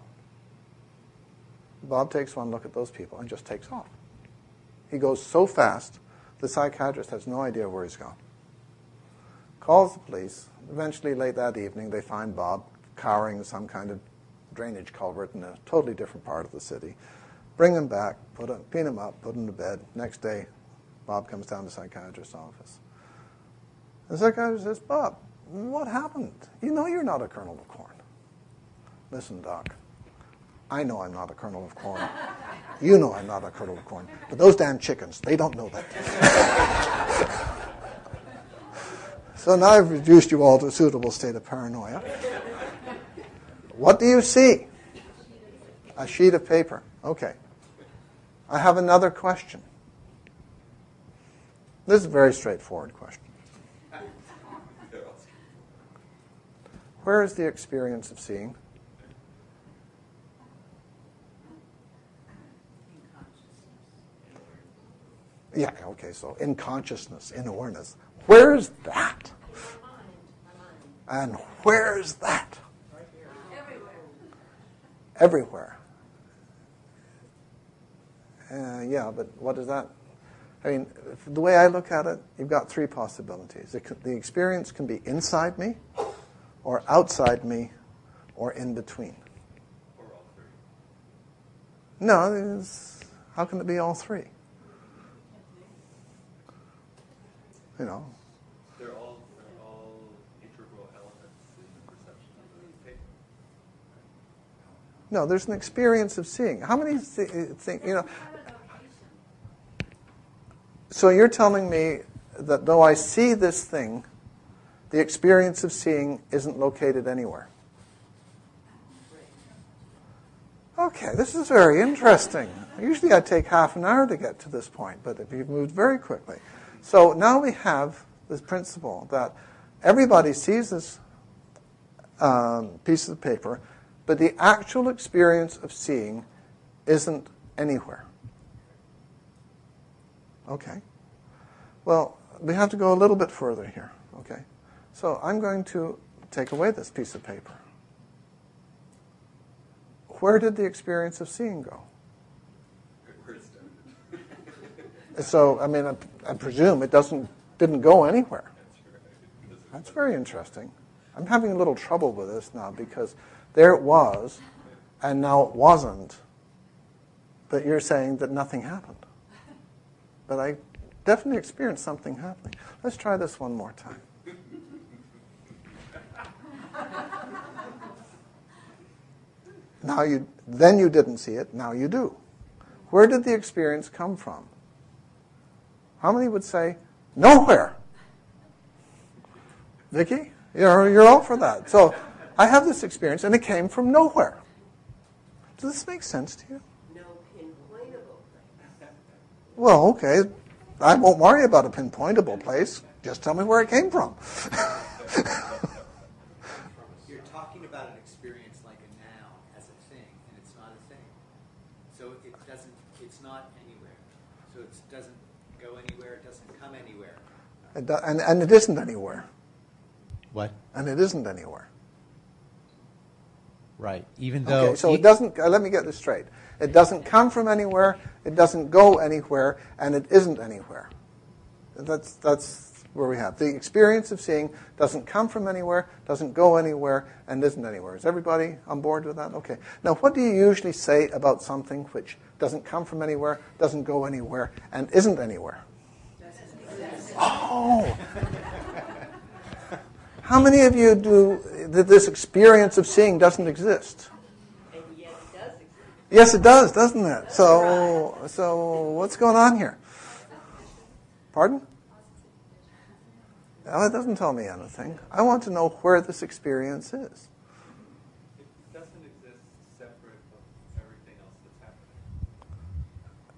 Bob takes one look at those people and just takes off. He goes so fast, the psychiatrist has no idea where he's gone. Calls the police. Eventually, late that evening, they find Bob cowering in some kind of drainage culvert in a totally different part of the city. Bring him back, put him, clean him up, put him to bed. Next day, Bob comes down to the psychiatrist's office. The psychiatrist says, Bob, what happened? You know you're not a kernel of corn. Listen, Doc, I know I'm not a kernel of corn. You know I'm not a kernel of corn. But those damn chickens, they don't know that. So now I've reduced you all to a suitable state of paranoia. What do you see? A sheet of paper. Okay. I have another question. This is a very straightforward question. Where is the experience of seeing? Yeah, okay, so in consciousness, in awareness. Where is that? And where is that? Everywhere. Everywhere. Uh, yeah, but what is that? I mean, the way I look at it, you've got three possibilities. It could, the experience can be inside me, or outside me, or in between. Or all three. No, it's, how can it be all three? You know. They're all they're all integral elements in the perception of the paper. No, there's an experience of seeing. How many th- think, you know? So you're telling me that though I see this thing, the experience of seeing isn't located anywhere. Okay, this is very interesting. Usually I take half an hour to get to this point, but if you've moved very quickly. So now we have this principle that everybody sees this um, piece of paper, but the actual experience of seeing isn't anywhere. Okay. Well, we have to go a little bit further here. Okay. So I'm going to take away this piece of paper. Where did the experience of seeing go? So, I mean, I, I presume it doesn't didn't go anywhere. That's very interesting. I'm having a little trouble with this now because there it was, and now it wasn't. But you're saying that nothing happened. But I definitely experienced something happening. Let's try this one more time. Now you, then you didn't see it. Now you do. Where did the experience come from? How many would say, nowhere? Vicky, you're, you're all for that. So I have this experience, and it came from nowhere. Does this make sense to you? No pinpointable place. Well, okay. I won't worry about a pinpointable place. Just tell me where it came from. You're talking about an experience like a noun as a thing, and it's not a thing. So it doesn't, it's not anywhere. So it doesn't go anywhere, it doesn't come anywhere. It do, and, and it isn't anywhere. What? And it isn't anywhere. Right. Even though... Okay, so it doesn't, uh, let me get this straight. It doesn't come from anywhere, it doesn't go anywhere, and it isn't anywhere. That's, that's where we have. The experience of seeing doesn't come from anywhere, doesn't go anywhere, and isn't anywhere. Is everybody on board with that? Okay. Now, what do you usually say about something which doesn't come from anywhere, doesn't go anywhere, and isn't anywhere? Oh! How many of you do that this experience of seeing doesn't exist? And yet it does exist. Yes, it does, doesn't it? So, so what's going on here? Pardon? Well, it doesn't tell me anything. I want to know where this experience is. It doesn't exist separate from everything else that's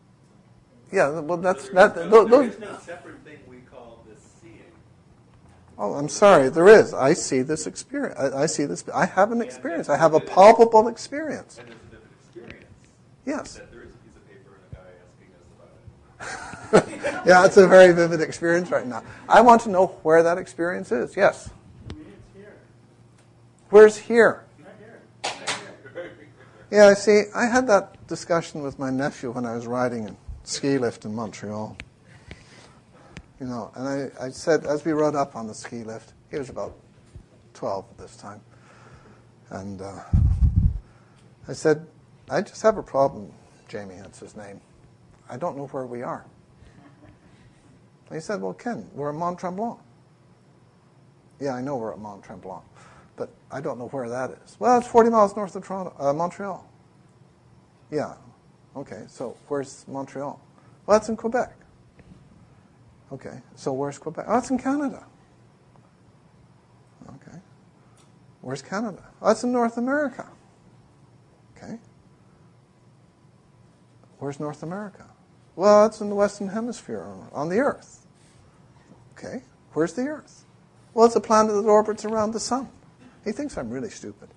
happening. Yeah, well, that's So there that. is Those, no, there those, is no separate thing we call this seeing. Oh, I'm sorry, there is. I see this experience. I, I see this. I have an experience. I have a palpable experience. And there's a vivid experience. Yes. That there is a piece of paper and a guy asking us about it. Yeah, it's a very vivid experience right now. I want to know where that experience is. Yes. For me, it's here. Where's here? Right here. Right here. Yeah, I see. I had that discussion with my nephew when I was riding a ski lift in Montreal. You know, and I, I said, as we rode up on the ski lift, he was about twelve at this time, and uh, I said, I just have a problem, Jamie, that's his name. I don't know where we are. And he said, well, Ken, we're at Mont Tremblant. Yeah, I know we're at Mont Tremblant, but I don't know where that is. Well, it's forty miles north of Toronto, uh, Montreal. Yeah, okay, so where's Montreal? Well, that's in Quebec. Okay, so where's Quebec? Oh, it's in Canada. Okay. Where's Canada? Oh, it's in North America. Okay. Where's North America? Well, it's in the Western Hemisphere, on the Earth. Okay. Where's the Earth? Well, it's a planet that orbits around the sun. He thinks I'm really stupid.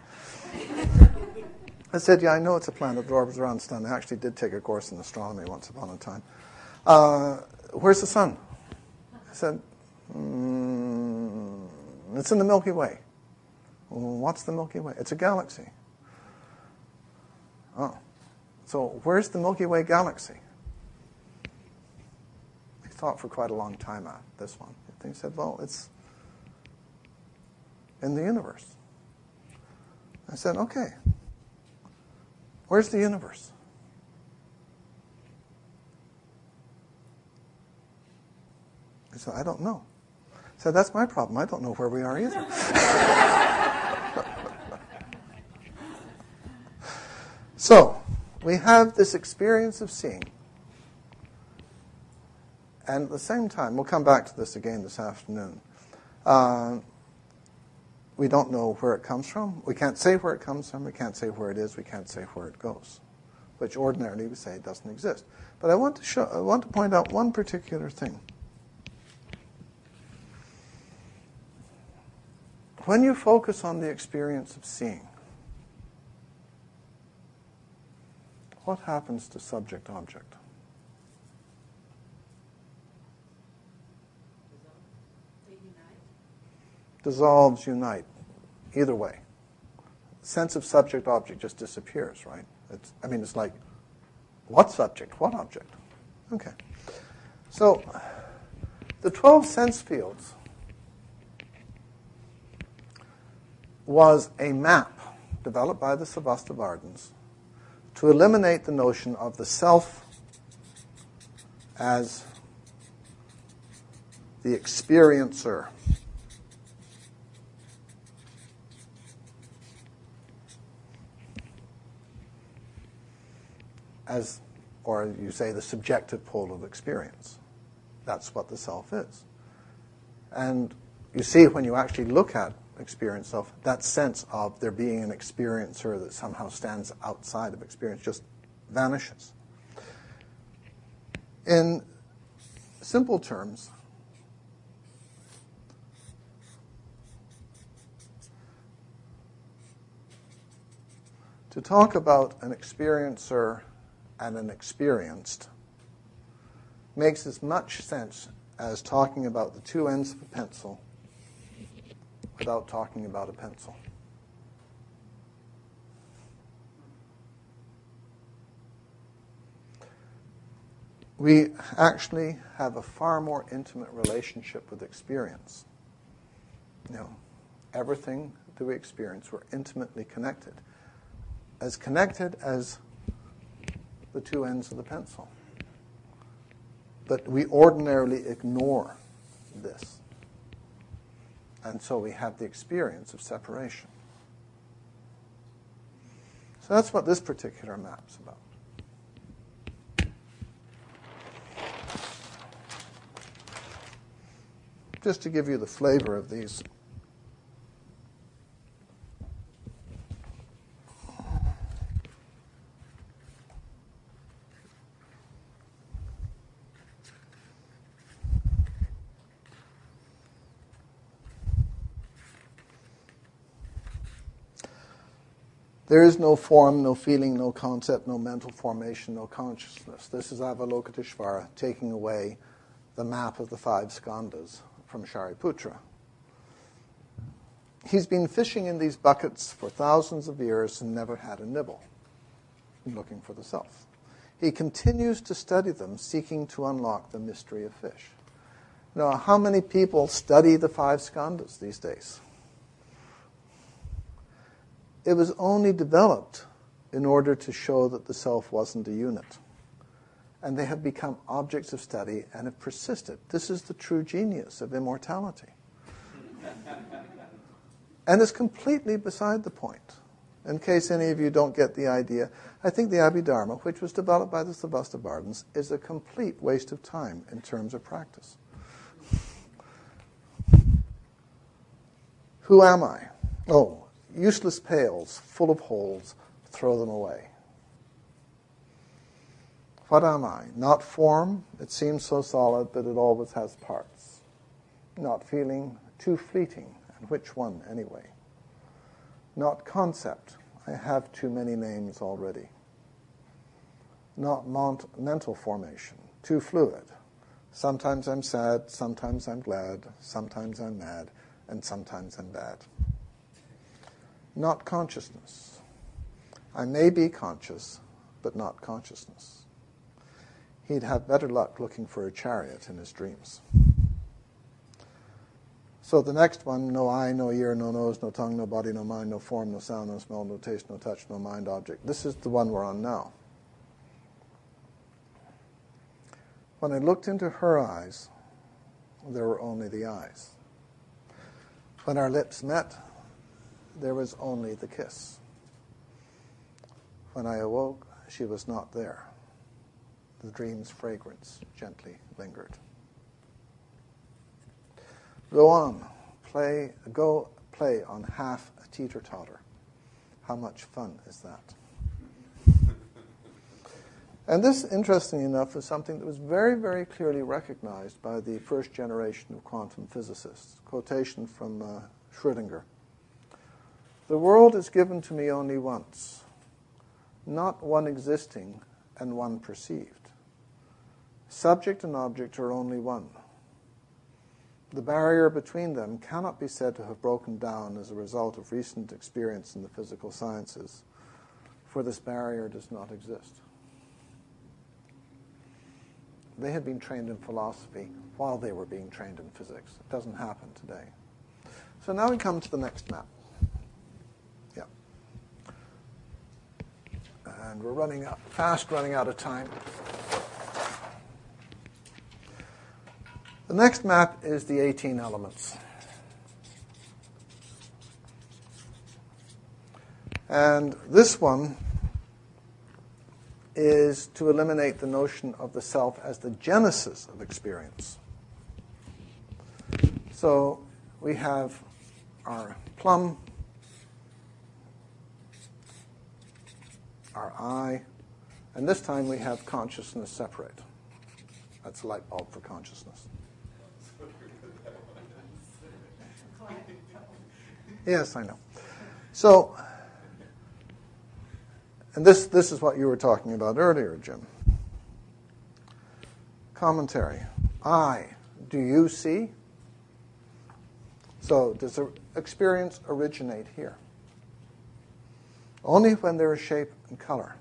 I said, yeah, I know it's a planet that orbits around the sun. I actually did take a course in astronomy once upon a time. Uh, where's the sun? I said, mm, it's in the Milky Way. Well, what's the Milky Way? It's a galaxy. Oh. So where's the Milky Way galaxy? He thought for quite a long time at this one. He said, well, it's in the universe. I said, okay. Where's the universe? He said, I don't know. I said, that's my problem. I don't know where we are either. So, we have this experience of seeing. And at the same time, we'll come back to this again this afternoon. Uh, we don't know where it comes from. We can't say where it comes from. We can't say where it is. We can't say where it goes, which ordinarily we say doesn't exist. But I want to show, I want to point out one particular thing. When you focus on the experience of seeing, what happens to subject-object? They unite. Dissolves, unite. Either way. Sense of subject-object just disappears, right? It's, I mean, it's like, what subject? What object? Okay. So, the twelve sense fields was a map developed by the Savastivardhans to eliminate the notion of the self as the experiencer. As, or you say, the subjective pole of experience. That's what the self is. And you see, when you actually look at experience self, that sense of there being an experiencer that somehow stands outside of experience just vanishes. In simple terms, to talk about an experiencer and an experienced makes as much sense as talking about the two ends of a pencil without talking about a pencil. We actually have a far more intimate relationship with experience. You know, everything that we experience, we're intimately connected. As connected as the two ends of the pencil. But we ordinarily ignore this. And so we have the experience of separation. So that's what this particular map's about. Just to give you the flavor of these. There is no form, no feeling, no concept, no mental formation, no consciousness. This is Avalokiteshvara taking away the map of the five skandhas from Shariputra. He's been fishing in these buckets for thousands of years and never had a nibble, looking for the self. He continues to study them, seeking to unlock the mystery of fish. Now, how many people study the five skandhas these days? It was only developed in order to show that the self wasn't a unit. And they have become objects of study and have persisted. This is the true genius of immortality. And it's completely beside the point. In case any of you don't get the idea, I think the Abhidharma, which was developed by the Savastivardhans, is a complete waste of time in terms of practice. Who am I? Oh, useless pails, full of holes, throw them away. What am I? Not form, it seems so solid, but it always has parts. Not feeling, too fleeting, and which one anyway? Not concept, I have too many names already. Not mont- mental formation, too fluid. Sometimes I'm sad, sometimes I'm glad, sometimes I'm mad, and sometimes I'm bad. Not consciousness. I may be conscious, but not consciousness. He'd have better luck looking for a chariot in his dreams. So the next one, no eye, no ear, no nose, no tongue, no body, no mind, no form, no sound, no smell, no taste, no touch, no mind object. This is the one we're on now. When I looked into her eyes, there were only the eyes. When our lips met, there was only the kiss. When I awoke, she was not there. The dream's fragrance gently lingered. Go on, play, go play on half a teeter-totter. How much fun is that? And this, interestingly enough, is something that was very, very clearly recognized by the first generation of quantum physicists. Quotation from uh, Schrödinger. The world is given to me only once, not one existing and one perceived. Subject and object are only one. The barrier between them cannot be said to have broken down as a result of recent experience in the physical sciences, for this barrier does not exist. They had been trained in philosophy while they were being trained in physics. It doesn't happen today. So now we come to the next map. Yeah. And we're running out, fast running out of time. The next map is the eighteen elements. And this one is to eliminate the notion of the self as the genesis of experience. So we have our plum, our eye, and this time we have consciousness separate. That's a light bulb for consciousness. Yes, I know. So, and this, this is what you were talking about earlier, Jim. Commentary. I. Do you see? So, does the experience originate here? Only when there is shape and color.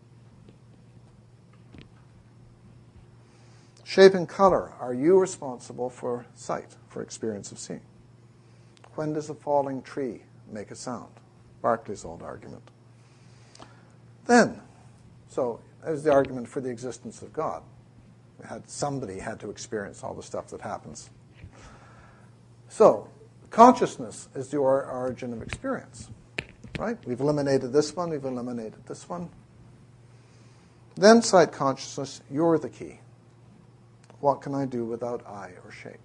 Shape and color. Are you responsible for sight, for experience of seeing? When does a falling tree make a sound? Berkeley's old argument. Then, so there's the argument for the existence of God. We had, somebody had to experience all the stuff that happens. So, consciousness is the or- origin of experience, right? We've eliminated this one, we've eliminated this one. Then sight consciousness, you're the key. What can I do without eye or shape?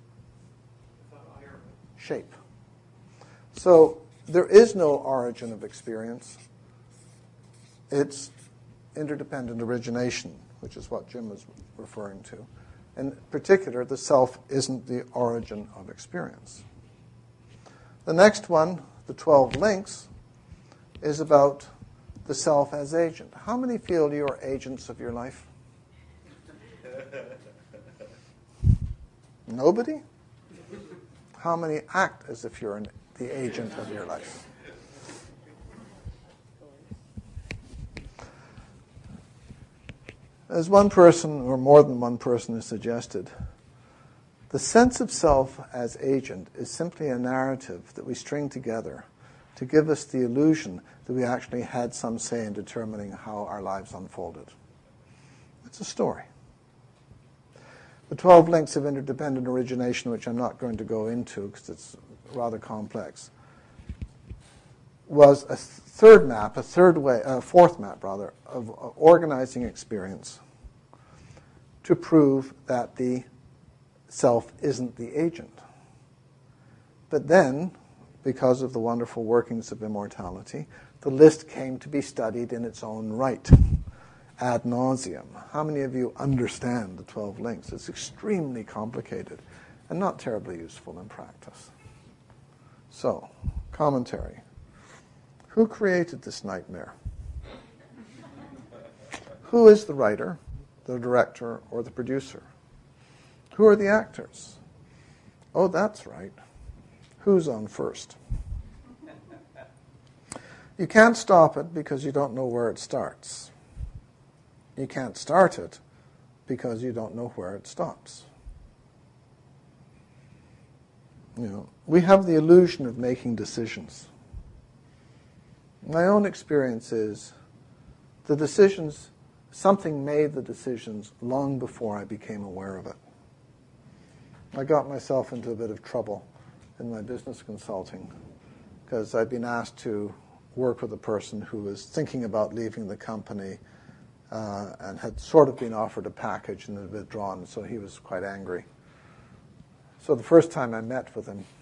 Shape. So there is no origin of experience. It's interdependent origination, which is what Jim was referring to. In particular, the self isn't the origin of experience. The next one, the twelve links, is about the self as agent. How many feel you're agents of your life? Nobody? How many act as if you're an, the agent of your life? As one person, or more than one person, has suggested, the sense of self as agent is simply a narrative that we string together to give us the illusion that we actually had some say in determining how our lives unfolded. It's a story. The twelve links of interdependent origination, which I'm not going to go into because it's rather complex, was a third map, a third way, a fourth map rather, of organizing experience to prove that the self isn't the agent. But then, because of the wonderful workings of immortality, the list came to be studied in its own right, ad nauseum. How many of you understand the twelve links? It's extremely complicated and not terribly useful in practice. So, commentary. Who created this nightmare? Who is the writer, the director, or the producer? Who are the actors? Oh, that's right. Who's on first? You can't stop it because you don't know where it starts. You can't start it because you don't know where it stops. You know, we have the illusion of making decisions. My own experience is the decisions, something made the decisions long before I became aware of it. I got myself into a bit of trouble in my business consulting because I'd been asked to work with a person who was thinking about leaving the company uh, and had sort of been offered a package and had withdrawn, so he was quite angry. So the first time I met with him,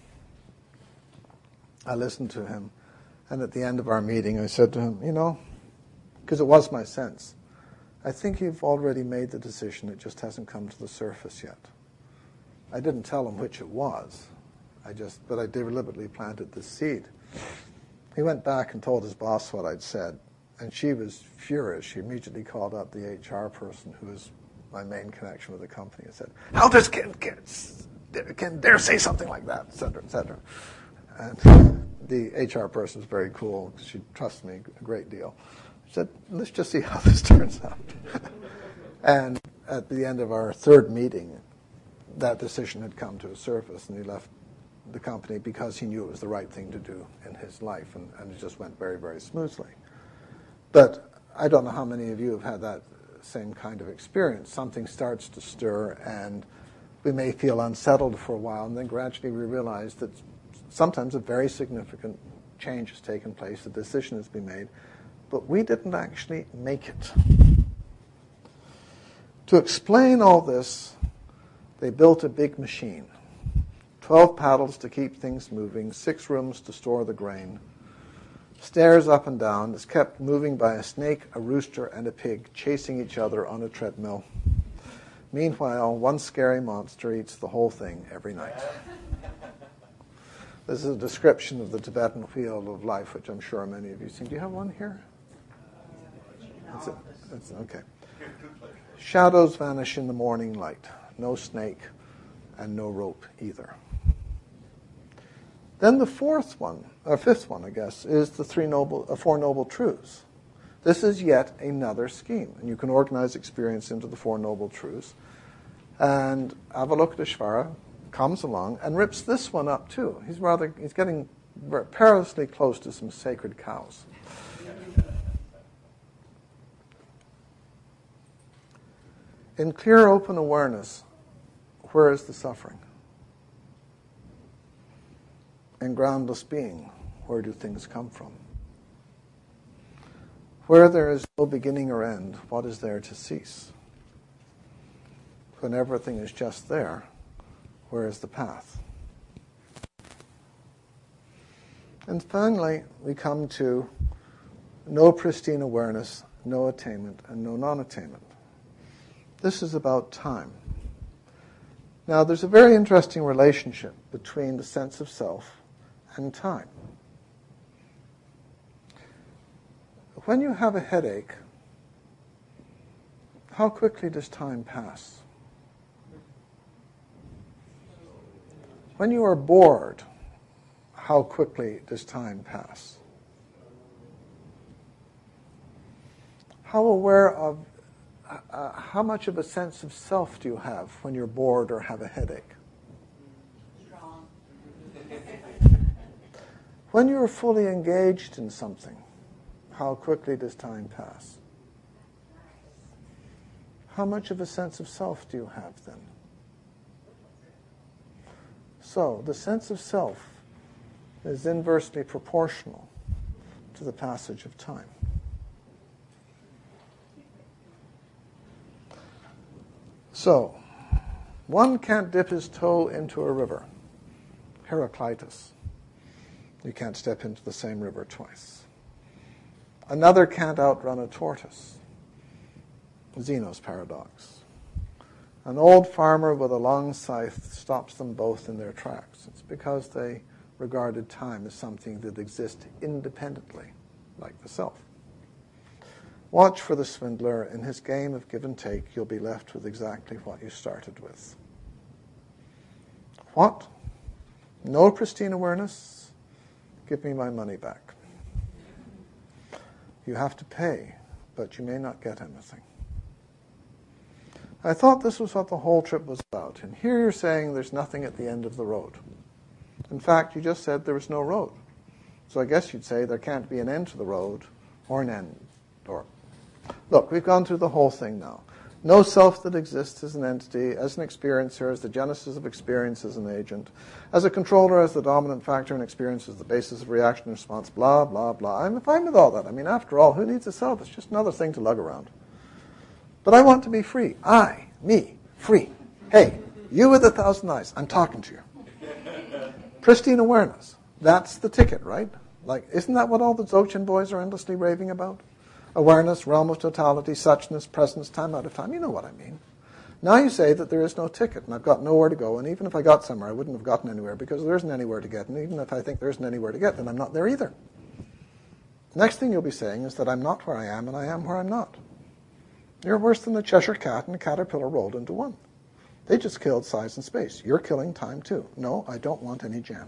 I listened to him, and at the end of our meeting I said to him, you know, because it was my sense, I think you've already made the decision, it just hasn't come to the surface yet. I didn't tell him which it was, I just, but I deliberately planted the seed. He went back and told his boss what I'd said, and she was furious. She immediately called up the H R person, who was my main connection with the company, and said, how does Ken, Ken, Ken dare say something like that, et cetera, et cetera. And the H R person was very cool. She trusts me a great deal. She said, let's just see how this turns out. And at the end of our third meeting, that decision had come to the surface, and he left the company because he knew it was the right thing to do in his life, and, and it just went very, very smoothly. But I don't know how many of you have had that same kind of experience. Something starts to stir, and we may feel unsettled for a while, and then gradually we realize that sometimes a very significant change has taken place, a decision has been made, but we didn't actually make it. To explain all this, they built a big machine. Twelve paddles to keep things moving, six rooms to store the grain, stairs up and down. It's kept moving by a snake, a rooster, and a pig chasing each other on a treadmill. Meanwhile, one scary monster eats the whole thing every night. This is a description of the Tibetan wheel of life, which I'm sure many of you have seen. Do you have one here? That's it. That's, okay. Shadows vanish in the morning light. No snake and no rope either. Then the fourth one, or fifth one, I guess, is the three noble, uh, four noble truths. This is yet another scheme, and you can organize experience into the four noble truths. And Avalokiteshvara comes along and rips this one up too. He's rather, he's getting perilously close to some sacred cows. In clear, open awareness, where is the suffering? In groundless being, where do things come from? Where there is no beginning or end, what is there to cease? When everything is just there, where is the path? And finally, we come to no pristine awareness, no attainment, and no non-attainment. This is about time. Now, there's a very interesting relationship between the sense of self and time. when you have a headache, how quickly does time pass? When you are bored, how quickly does time pass? How aware of, uh, how much of a sense of self do you have when you're bored or have a headache? Strong. When you're fully engaged in something, how quickly does time pass? How much of a sense of self do you have then? So, the sense of self is inversely proportional to the passage of time. So, one can't dip his toe into a river. Heraclitus. You can't step into the same river twice. Another can't outrun a tortoise. Zeno's paradox. An old farmer with a long scythe stops them both in their tracks. It's because they regarded time as something that exists independently, like the self. Watch for the swindler. In his game of give and take, you'll be left with exactly what you started with. What? No pristine awareness? Give me my money back. You have to pay, but you may not get anything. I thought this was what the whole trip was about. And here you're saying there's nothing at the end of the road. In fact, you just said there was no road. So I guess you'd say there can't be an end to the road or an end. Or, look, we've gone through the whole thing now. No self that exists as an entity, as an experiencer, as the genesis of experience as an agent, as a controller, as the dominant factor in experience, as the basis of reaction and response, blah, blah, blah. I'm fine with all that. I mean, after all, who needs a self? It's just another thing to lug around. But I want to be free. I, me, free. Hey, you with a thousand eyes, I'm talking to you. Pristine awareness. That's the ticket, right? Like, isn't that what all the Dzogchen boys are endlessly raving about? Awareness, realm of totality, suchness, presence, time out of time. You know what I mean. Now you say that there is no ticket, and I've got nowhere to go, and even if I got somewhere, I wouldn't have gotten anywhere because there isn't anywhere to get, and even if I think there isn't anywhere to get, then I'm not there either. Next thing you'll be saying is that I'm not where I am, and I am where I'm not. You're worse than the Cheshire Cat and the caterpillar rolled into one. They just killed size and space. You're killing time too. No, I don't want any jam.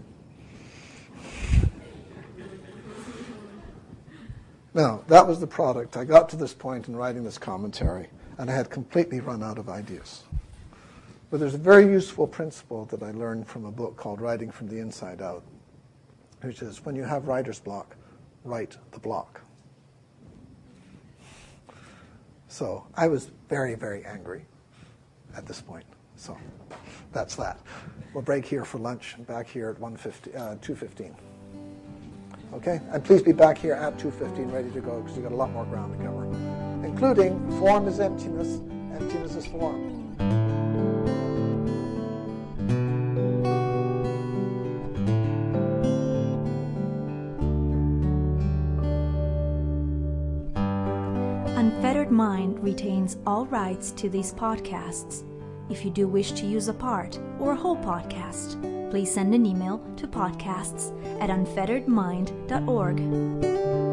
Now, that was the product. I got to this point in writing this commentary, and I had completely run out of ideas. But there's a very useful principle that I learned from a book called Writing from the Inside Out, which is when you have writer's block, write the block. So I was very, very angry at this point. So that's that. We'll break here for lunch and back here at one fifty, uh, two fifteen. Okay? And please be back here at two fifteen ready to go because we've got a lot more ground to cover, including form is emptiness, emptiness is form. Unfettered Mind retains all rights to these podcasts. If you do wish to use a part or a whole podcast, please send an email to podcasts at unfettered mind dot org.